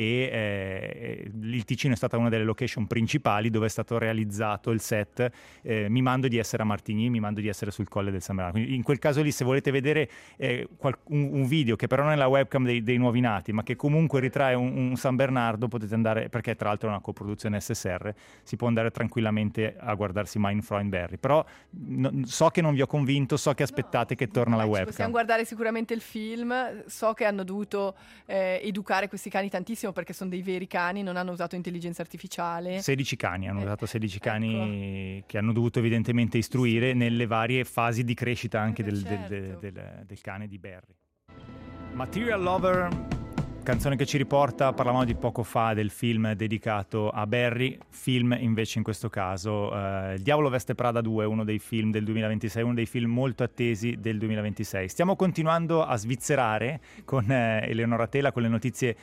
A: e eh, il Ticino è stata una delle location principali dove è stato realizzato il set, eh, mimando di essere a Martigny, mimando di essere sul Colle del San Bernardo. Quindi in quel caso lì, se volete vedere eh, qual- un, un video che però non è la webcam dei, dei nuovi nati, ma che comunque ritrae un, un San Bernardo, potete andare, perché tra l'altro è una coproduzione S S R, si può andare tranquillamente a guardarsi Mein Freund Barry. Però no, so che non vi ho convinto, so che aspettate no, che torna la webcam.
B: Possiamo guardare sicuramente il film, so che hanno dovuto eh, educare questi cani tantissimo perché sono dei veri cani, non hanno usato intelligenza artificiale.
A: sedici cani, hanno
B: eh,
A: usato sedici cani
B: ecco.
A: che hanno dovuto evidentemente istruire
B: sì.
A: nelle varie fasi di crescita anche
B: eh,
A: del,
B: certo.
A: del, del, del, del cane di Barry. Material Lover, canzone che ci riporta, parlavamo di poco fa del film dedicato a Barry, film invece in questo caso eh, Il Diavolo Veste Prada due, uno dei film del duemilaventisei, uno dei film molto attesi del duemilaventisei. Stiamo continuando a svizzerare con eh, Eleonora Tela, con le notizie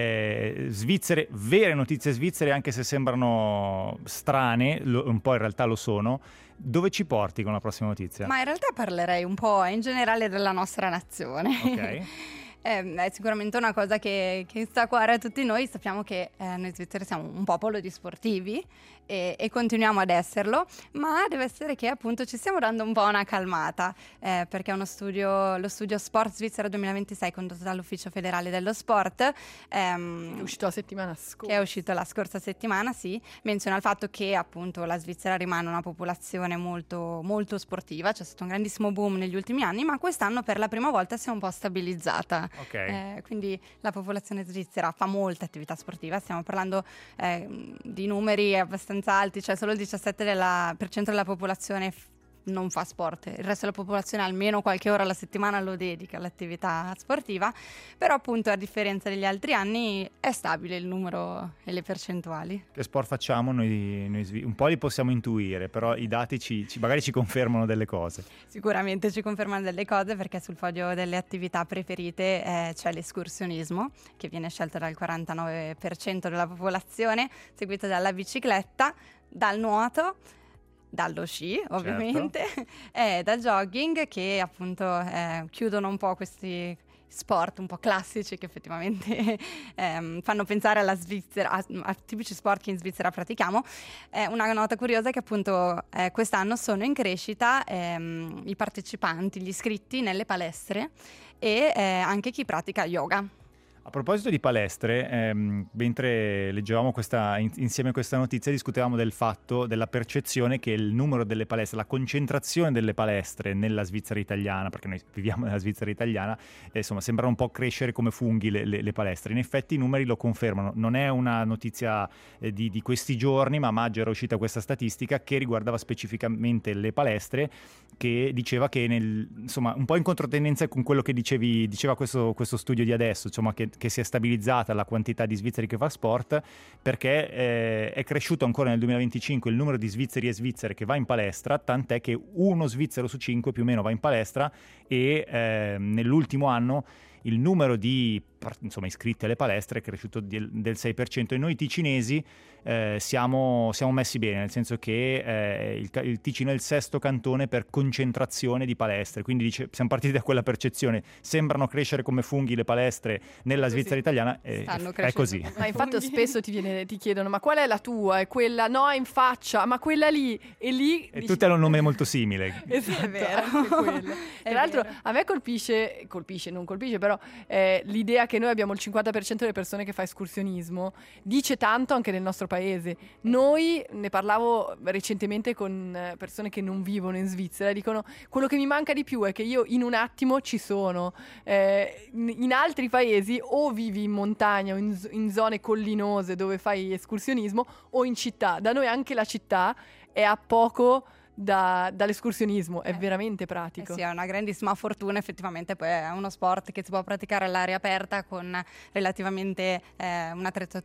A: eh, svizzere, vere notizie svizzere, anche se sembrano strane, lo, un po' in realtà lo sono. Dove ci porti con la prossima notizia?
E: Ma in realtà parlerei un po' in generale della nostra nazione.
A: Ok.
E: Eh, è sicuramente una cosa che, che sta a cuore a tutti noi. Sappiamo che eh, noi svizzeri siamo un popolo di sportivi e, e continuiamo ad esserlo, ma deve essere che appunto ci stiamo dando un po' una calmata, eh, perché uno studio, lo studio Sport Svizzera duemilaventisei condotto dall'Ufficio Federale dello Sport, ehm,
B: è uscito la settimana scorsa.
E: che è uscito la scorsa settimana, sì, menziona il fatto che appunto la Svizzera rimane una popolazione molto, molto sportiva, c'è stato un grandissimo boom negli ultimi anni, ma quest'anno per la prima volta si è un po' stabilizzata.
A: Okay.
E: Eh, quindi la popolazione svizzera fa molta attività sportiva, stiamo parlando eh, di numeri abbastanza alti, cioè solo il diciassette per cento della popolazione f- non fa sport, il resto della popolazione almeno qualche ora alla settimana lo dedica all'attività sportiva, però appunto a differenza degli altri anni è stabile il numero e le percentuali.
A: Che sport facciamo? Noi, noi svi- un po' li possiamo intuire, però i dati ci, ci, magari ci confermano delle cose.
E: Sicuramente ci confermano delle cose, perché sul foglio delle attività preferite eh, c'è l'escursionismo, che viene scelto dal quarantanove per cento della popolazione, seguito dalla bicicletta, dal nuoto, dallo sci ovviamente, certo. E dal jogging, che appunto eh, chiudono un po' questi sport un po' classici che effettivamente ehm, fanno pensare alla Svizzera, a, a tipici sport che in Svizzera pratichiamo. Eh, una nota curiosa è che appunto eh, quest'anno sono in crescita ehm, i partecipanti, gli iscritti nelle palestre e eh, anche chi pratica yoga.
A: A proposito di palestre, ehm, mentre leggevamo questa, in, insieme questa notizia, discutevamo del fatto, della percezione che il numero delle palestre, la concentrazione delle palestre nella Svizzera italiana, perché noi viviamo nella Svizzera italiana, eh, insomma, sembrano un po' crescere come funghi le, le, le palestre. In effetti i numeri lo confermano. Non è una notizia eh, di, di questi giorni, ma a maggio era uscita questa statistica che riguardava specificamente le palestre, che diceva che, nel, insomma, un po' in controtendenza con quello che dicevi, diceva questo, questo studio di adesso, insomma, che che si è stabilizzata la quantità di svizzeri che fa sport, perché eh, è cresciuto ancora nel duemilaventicinque il numero di svizzeri e svizzere che va in palestra, tant'è che uno svizzero su cinque più o meno va in palestra, e eh, nell'ultimo anno il numero di insomma, iscritti alle palestre è cresciuto del, del sei per cento, e noi ticinesi eh, siamo, siamo messi bene, nel senso che eh, il, il Ticino è il sesto cantone per concentrazione di palestre, quindi dice, siamo partiti da quella percezione, sembrano crescere come funghi le palestre nella
B: così.
A: Svizzera italiana, e è così.
B: Ma infatti spesso ti, viene, ti chiedono ma qual è la tua? E quella no, è in faccia, ma quella lì e lì...
A: E
B: dici...
A: tutte hanno un nome molto simile.
B: Esatto,
E: è vero.
B: anche quello. Tra l'altro
E: vero.
B: a me colpisce, colpisce, non colpisce, però eh, l'idea che noi abbiamo il cinquanta per cento delle persone che fa escursionismo dice tanto anche nel nostro paese. Noi, ne parlavo recentemente con persone che non vivono in Svizzera, dicono quello che mi manca di più è che io in un attimo ci sono. Eh, in altri paesi o vivi in montagna o in, in zone collinose dove fai escursionismo, o in città. Da noi anche la città è a poco Da, dall'escursionismo, è
E: eh,
B: veramente pratico.
E: Eh sì, è una grandissima fortuna, effettivamente poi è uno sport che si può praticare all'aria aperta con relativamente eh, un'attrezzatura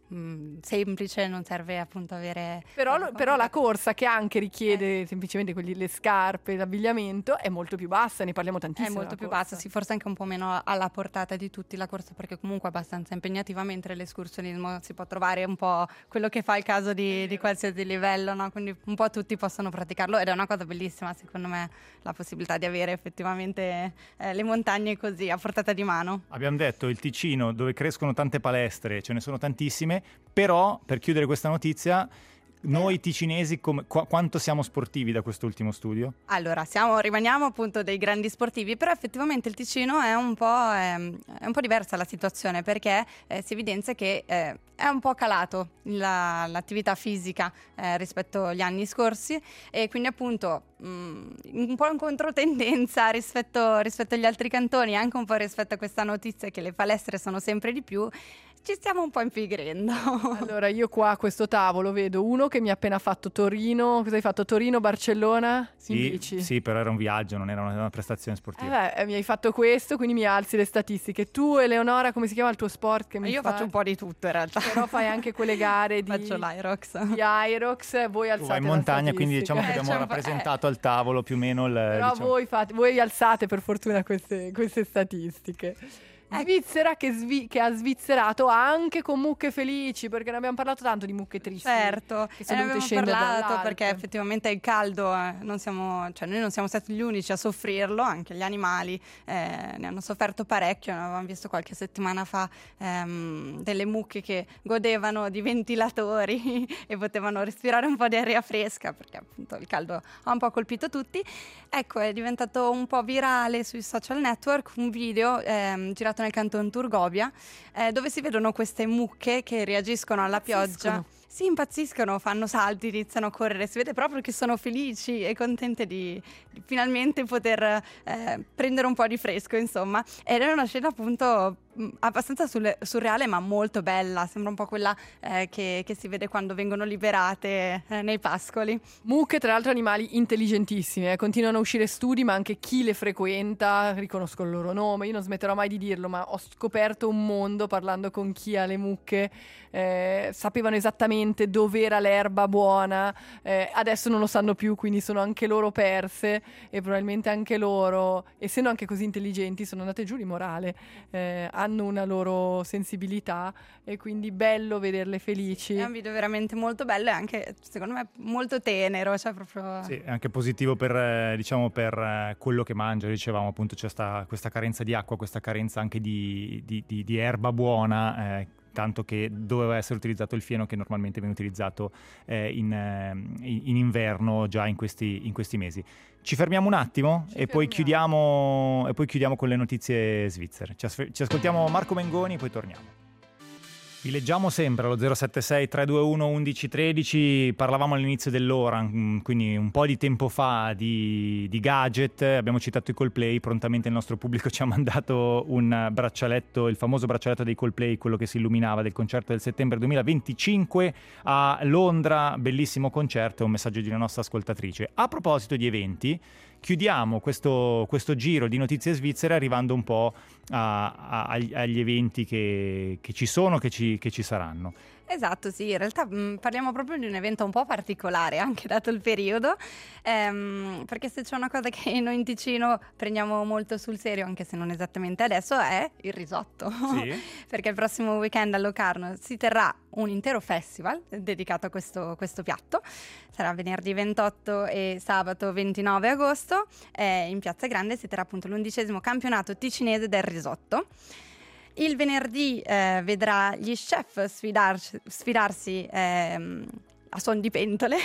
E: mh, semplice, non serve appunto avere...
B: Però, lo, però la corsa, che anche richiede eh. semplicemente quelli, le scarpe, l'abbigliamento, è molto più bassa, ne parliamo tantissimo.
E: È molto più bassa, sì, forse anche un po' meno alla portata di tutti la corsa, perché comunque è abbastanza impegnativa, mentre l'escursionismo si può trovare un po' quello che fa il caso di, di qualsiasi livello, no? Quindi un po' tutti possono praticarlo ed è una cosa bellissima, secondo me, la possibilità di avere effettivamente eh, le montagne così a portata di mano.
A: Abbiamo detto il Ticino, dove crescono tante palestre, ce ne sono tantissime, però per chiudere questa notizia, noi ticinesi come, qu- quanto siamo sportivi da quest'ultimo studio?
E: Allora, siamo, rimaniamo appunto dei grandi sportivi, però effettivamente il Ticino è un po', ehm, è un po' diversa la situazione, perché eh, si evidenzia che eh, è un po' calato la, l'attività fisica eh, rispetto agli anni scorsi, e quindi appunto mh, un po' in controtendenza rispetto, rispetto agli altri cantoni, anche un po' rispetto a questa notizia che le palestre sono sempre di più. Ci stiamo un po' impigrendo.
B: Allora, io qua a questo tavolo vedo uno che mi ha appena fatto Torino. Cosa hai fatto? Torino-Barcellona?
A: Sì, sì, però era un viaggio, non era una, una prestazione sportiva.
B: Eh beh, mi hai fatto questo, quindi mi alzi le statistiche. Tu, Eleonora, come si chiama il tuo sport? Che mi
E: io
B: fai?
E: faccio un po' di tutto in realtà.
B: Però fai anche quelle gare di...
E: Faccio l'Irox.
B: Di Irox, voi alzate
A: tu vai in montagna, quindi diciamo che
E: Eh,
A: abbiamo
E: c'è un po',
A: rappresentato
E: eh.
A: al tavolo più o meno il...
B: Però
A: diciamo...
B: voi, fate, voi alzate per fortuna queste, queste statistiche. Svizzera che, svi- che ha svizzerato anche con mucche felici, perché ne abbiamo parlato tanto di mucche tristi.
E: Certo,
B: che
E: e
B: sono
E: ne
B: dovute
E: abbiamo
B: scendere
E: parlato
B: dall'Alpe.
E: perché effettivamente il caldo, eh, non siamo, cioè noi non siamo stati gli unici a soffrirlo, anche gli animali eh, ne hanno sofferto parecchio. Ne avevamo visto qualche settimana fa ehm, delle mucche che godevano di ventilatori e potevano respirare un po' di aria fresca, perché appunto il caldo ha un po' colpito tutti. Ecco, è diventato un po' virale sui social network un video ehm, girato nel canton Turgovia, eh, dove si vedono queste mucche che reagiscono alla pioggia. Si impazziscono, fanno salti, iniziano a correre, si vede proprio che sono felici e contente di, di finalmente poter eh, prendere un po' di fresco, insomma. Ed è una scena appunto mh, abbastanza sul- surreale, ma molto bella, sembra un po' quella eh, che, che si vede quando vengono liberate eh, nei pascoli.
B: Mucche, tra l'altro, animali intelligentissimi, eh. Continuano a uscire studi, ma anche chi le frequenta riconosco il loro nome. Io non smetterò mai di dirlo, ma ho scoperto un mondo parlando con chi ha le mucche. Eh, sapevano esattamente dove era l'erba buona, eh, adesso non lo sanno più, quindi sono anche loro perse, e probabilmente anche loro, essendo anche così intelligenti, sono andate giù di morale, eh, hanno una loro sensibilità, e quindi bello vederle felici.
E: È un video veramente molto bello e anche secondo me molto tenero, cioè proprio...
A: Sì, è anche positivo per, eh, diciamo, per eh, quello che mangia. Dicevamo appunto c'è sta, questa carenza di acqua, questa carenza anche di, di, di, di erba buona, eh, tanto che doveva essere utilizzato il fieno che normalmente viene utilizzato eh, in, eh, in inverno già in questi, in questi mesi. Ci fermiamo un attimo
B: Ci
A: e, poi
B: fermiamo.
A: chiudiamo, e poi chiudiamo con le notizie svizzere. Ci, as- ci ascoltiamo Marco Mengoni e poi torniamo. Vi leggiamo sempre allo zero sette sei tre due uno uno uno uno tre, parlavamo all'inizio dell'ora, quindi un po' di tempo fa, di, di gadget. Abbiamo citato i Coldplay, prontamente il nostro pubblico ci ha mandato un braccialetto, il famoso braccialetto dei Coldplay, quello che si illuminava del concerto del settembre duemilaventicinque a Londra, bellissimo concerto, un messaggio di una nostra ascoltatrice. A proposito di eventi, chiudiamo questo, questo giro di notizie svizzere arrivando un po' a, a, agli, agli eventi che, che ci sono, che ci, che ci saranno.
E: Esatto, sì, in realtà mh, parliamo proprio di un evento un po' particolare, anche dato il periodo, ehm, perché se c'è una cosa che noi in Ticino prendiamo molto sul serio, anche se non esattamente adesso, è il risotto.
A: Sì.
E: Perché il prossimo weekend a Locarno si terrà un intero festival dedicato a questo, questo piatto. Sarà venerdì ventotto e sabato ventinove agosto. Eh, in Piazza Grande si terrà appunto l'undicesimo campionato ticinese del risotto. Il venerdì eh, vedrà gli chef sfidarsi, sfidarsi ehm, a suon di pentole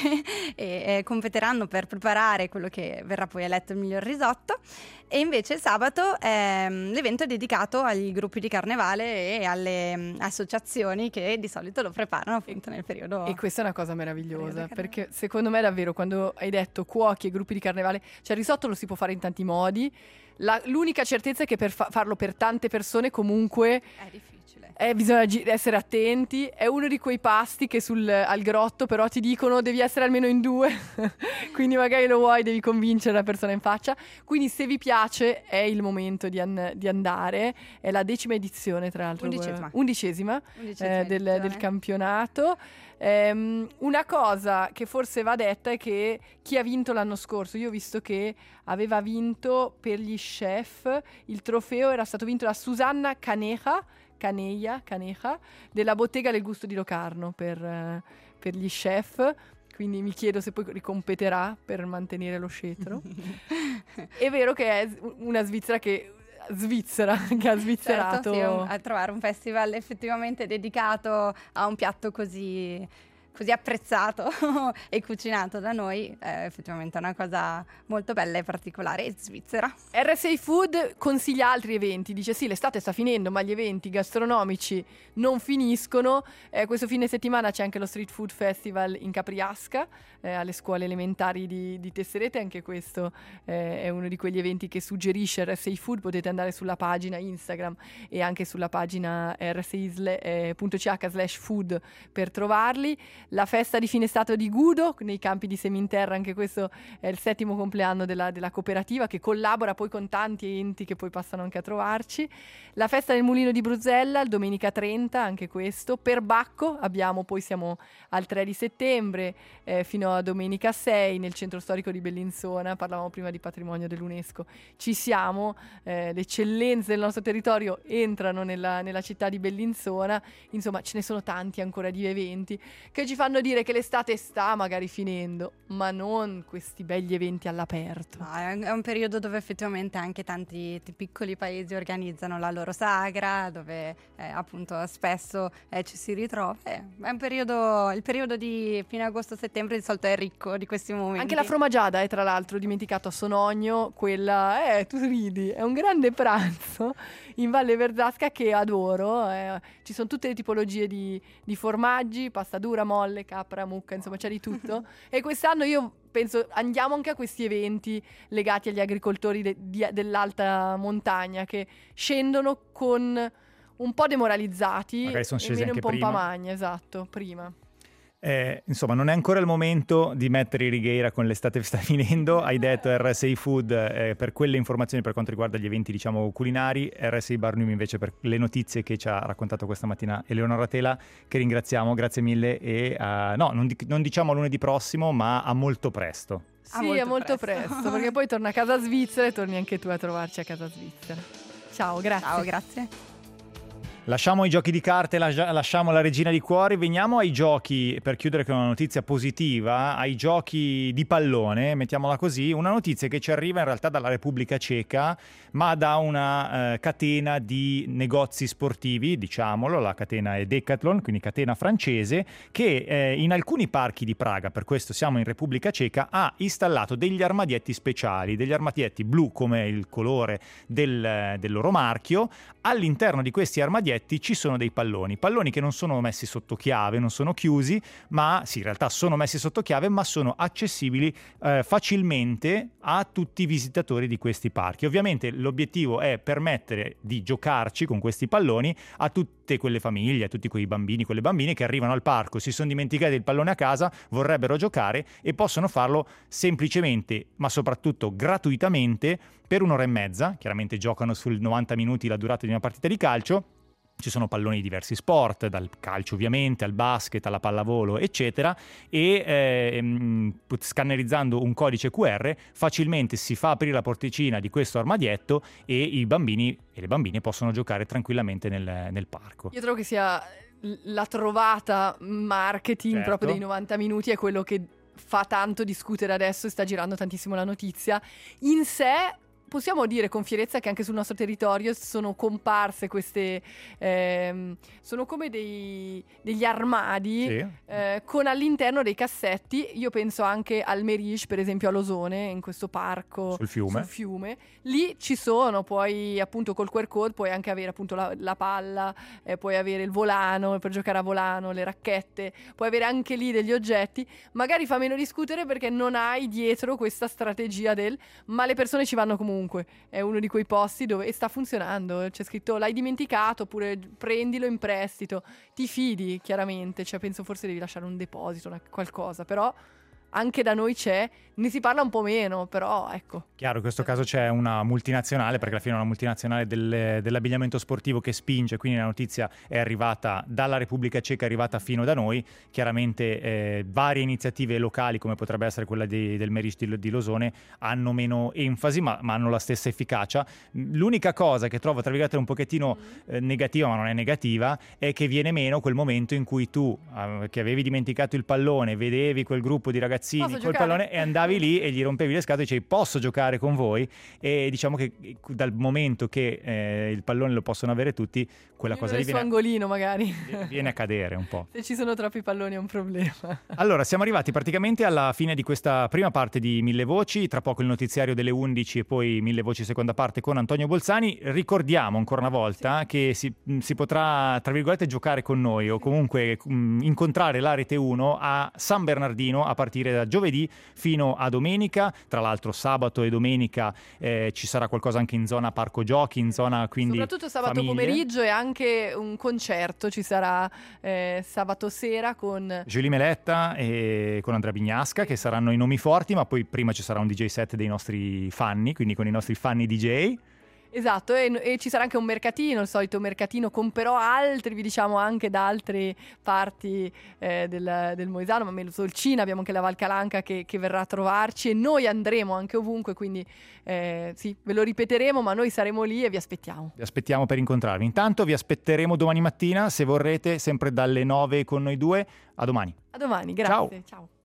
E: e eh, competeranno per preparare quello che verrà poi eletto il miglior risotto. E invece il sabato ehm, l'evento è dedicato agli gruppi di carnevale e alle um, associazioni che di solito lo preparano appunto nel periodo.
B: E questa è una cosa meravigliosa,
E: Periodo
B: perché secondo me davvero, quando hai detto cuochi e gruppi di carnevale, cioè il risotto lo si può fare in tanti modi. La, l'unica certezza è che per fa- farlo per tante persone comunque
E: È difficile. difficile.
B: Eh, bisogna gi- essere attenti, è uno di quei pasti che sul, al grotto però ti dicono devi essere almeno in due, quindi magari lo vuoi, devi convincere la persona in faccia, quindi se vi piace è il momento di, an- di andare, è la decima edizione tra l'altro,
E: Undicesima.
B: undicesima,
E: Undicesima
B: eh, del,
E: edizione.
B: del campionato. Ehm, una cosa che forse va detta è che chi ha vinto l'anno scorso, io ho visto che aveva vinto per gli chef, il trofeo era stato vinto da Susanna Caneja, Caneia, Caneja, della bottega del gusto di Locarno per, eh, per gli chef, quindi mi chiedo se poi ricompeterà per mantenere lo scettro. È vero che è una Svizzera che Svizzera che ha svizzerato,
E: certo, sì, un, a trovare un festival effettivamente dedicato a un piatto così, così apprezzato e cucinato da noi è effettivamente una cosa molto bella e particolare e svizzera.
B: R S A Food consiglia altri eventi, dice sì, l'estate sta finendo ma gli eventi gastronomici non finiscono. Eh, questo fine settimana c'è anche lo Street Food Festival in Capriasca, eh, alle scuole elementari di, di Tesserete, anche questo eh, è uno di quegli eventi che suggerisce R S A Food, potete andare sulla pagina Instagram e anche sulla pagina r s i punto c h slash food per trovarli. La festa di fine stato di Gudo nei campi di Seminterra, anche questo è il settimo compleanno della, della cooperativa che collabora poi con tanti enti che poi passano anche a trovarci. La festa del Mulino di Bruzzella, il domenica trenta, anche questo. Per Bacco abbiamo, poi siamo al tre di settembre eh, fino a domenica sei nel centro storico di Bellinzona, parlavamo prima di patrimonio dell'UNESCO. Ci siamo, eh, le eccellenze del nostro territorio entrano nella, nella città di Bellinzona, insomma ce ne sono tanti ancora di eventi che ci fanno dire che l'estate sta magari finendo, ma non questi begli eventi all'aperto.
E: No, è, un, è un periodo dove effettivamente anche tanti t- piccoli paesi organizzano la loro sagra, dove eh, appunto spesso eh, ci si ritrova. Eh, è un periodo, il periodo di fine agosto-settembre di solito è ricco di questi momenti.
B: Anche la fromagiada è tra l'altro dimenticato a Sonogno, quella, eh tu ridi, è un grande pranzo in Valle Verzasca che adoro, eh, ci sono tutte le tipologie di, di formaggi, pasta dura, molle, capra, mucca, insomma c'è di tutto. E quest'anno io penso andiamo anche a questi eventi legati agli agricoltori de, di, dell'alta montagna che scendono con un po' demoralizzati,
A: magari sono
B: e
A: scesi
B: meno in
A: anche
B: pompa
A: prima.
B: magna, esatto, prima.
A: Eh, insomma, non è ancora il momento di mettere i righeira con l'estate che sta finendo. Hai detto R S A Food eh, per quelle informazioni per quanto riguarda gli eventi, diciamo, culinari, R S A Barnum invece per le notizie che ci ha raccontato questa mattina Eleonora Tela, che ringraziamo, grazie mille e uh, no, non, di- non diciamo lunedì prossimo, ma a molto presto.
B: Sì,
E: Ah, molto
B: è molto
E: presto.
B: presto, perché poi torna a casa svizzera e torni anche tu a trovarci a casa svizzera. Ciao, grazie.
E: Ciao, grazie.
A: Lasciamo i giochi di carte, lascia- lasciamo la regina di cuori, veniamo ai giochi, per chiudere con una notizia positiva, ai giochi di pallone, mettiamola così, una notizia che ci arriva in realtà dalla Repubblica Ceca, ma da una eh, catena di negozi sportivi, diciamolo, la catena è Decathlon, quindi catena francese, che eh, in alcuni parchi di Praga, per questo siamo in Repubblica Ceca, ha installato degli armadietti speciali, degli armadietti blu come il colore del, del loro marchio. All'interno di questi armadietti ci sono dei palloni, palloni che non sono messi sotto chiave, non sono chiusi, ma sì, in realtà sono messi sotto chiave, ma sono accessibili eh, facilmente a tutti i visitatori di questi parchi. Ovviamente l'obiettivo è permettere di giocarci con questi palloni a tutte quelle famiglie, a tutti quei bambini, quelle bambine che arrivano al parco, si sono dimenticati il pallone a casa, vorrebbero giocare e possono farlo semplicemente, ma soprattutto gratuitamente, per un'ora e mezza. Chiaramente giocano sul novanta minuti la durata di una partita di calcio. Ci sono palloni di diversi sport, dal calcio ovviamente, al basket, alla pallavolo, eccetera, e eh, scannerizzando un codice Q R facilmente si fa aprire la porticina di questo armadietto e i bambini e le bambine possono giocare tranquillamente nel, nel parco.
B: Io trovo che sia la trovata marketing
A: Certo.
B: proprio dei novanta minuti, è quello che fa tanto discutere adesso e sta girando tantissimo la notizia. In sé possiamo dire con fierezza che anche sul nostro territorio sono comparse queste, ehm, sono come dei, degli armadi
A: Sì.
B: eh, con all'interno dei cassetti. Io penso anche al Meriche, per esempio a Losone, in questo parco
A: Sul fiume.
B: sul fiume. Lì ci sono, poi appunto col Q R code puoi anche avere appunto la, la palla, eh, puoi avere il volano per giocare a volano, le racchette, puoi avere anche lì degli oggetti. Magari fa meno discutere perché non hai dietro questa strategia del ma le persone ci vanno comunque. comunque è uno di quei posti dove e sta funzionando, c'è scritto l'hai dimenticato oppure prendilo in prestito, ti fidi chiaramente, cioè penso forse devi lasciare un deposito, una, qualcosa, però anche da noi c'è, ne si parla un po' meno, però ecco.
A: Chiaro, in questo caso c'è una multinazionale, perché alla fine è una multinazionale del, dell'abbigliamento sportivo che spinge, quindi la notizia è arrivata dalla Repubblica Ceca, è arrivata fino da noi. Chiaramente eh, varie iniziative locali, come potrebbe essere quella di, del Meric di, di Losone, hanno meno enfasi, ma, ma hanno la stessa efficacia. L'unica cosa che trovo, tra virgolette, un pochettino eh, negativa, ma non è negativa, è che viene meno quel momento in cui tu, eh, che avevi dimenticato il pallone, vedevi quel gruppo di ragazzini
B: Posso
A: col
B: giocare?
A: pallone e andavi lì e gli rompevi le scatole e dicevi posso giocare con voi, e diciamo che dal momento che eh, il pallone lo possono avere tutti, quella cosa lì
B: nel suo
A: viene,
B: angolino magari
A: viene a cadere un po'.
B: se ci sono troppi palloni è un problema.
A: Allora, siamo arrivati praticamente alla fine di questa prima parte di Mille Voci, tra poco il notiziario delle undici e poi Mille Voci seconda parte con Antonio Bolzani. Ricordiamo ancora una volta sì. che si, si potrà, tra virgolette, giocare con noi o comunque mh, incontrare la Rete uno a San Bernardino a partire da giovedì fino a domenica. Tra l'altro sabato e domenica eh, ci sarà qualcosa anche in zona parco giochi, in zona quindi
B: soprattutto sabato
A: famiglie.
B: Pomeriggio, e anche un concerto ci sarà eh, sabato sera con
A: Julie Meletta e con Andrea Bignasca, che saranno i nomi forti, ma poi prima ci sarà un D J set dei nostri fanni, quindi con i nostri fanni D J.
B: Esatto, e, e ci sarà anche un mercatino, il solito mercatino con però altri, vi diciamo anche da altre parti eh, del, del Moesano, ma meno Solcina, abbiamo anche la Valcalanca che, che verrà a trovarci, e noi andremo anche ovunque, quindi eh, sì, ve lo ripeteremo, ma noi saremo lì e vi aspettiamo.
A: Vi aspettiamo per incontrarvi. Intanto vi aspetteremo domani mattina, se vorrete, sempre dalle nove con noi due. A domani.
B: A domani, grazie.
A: Ciao.
B: Ciao.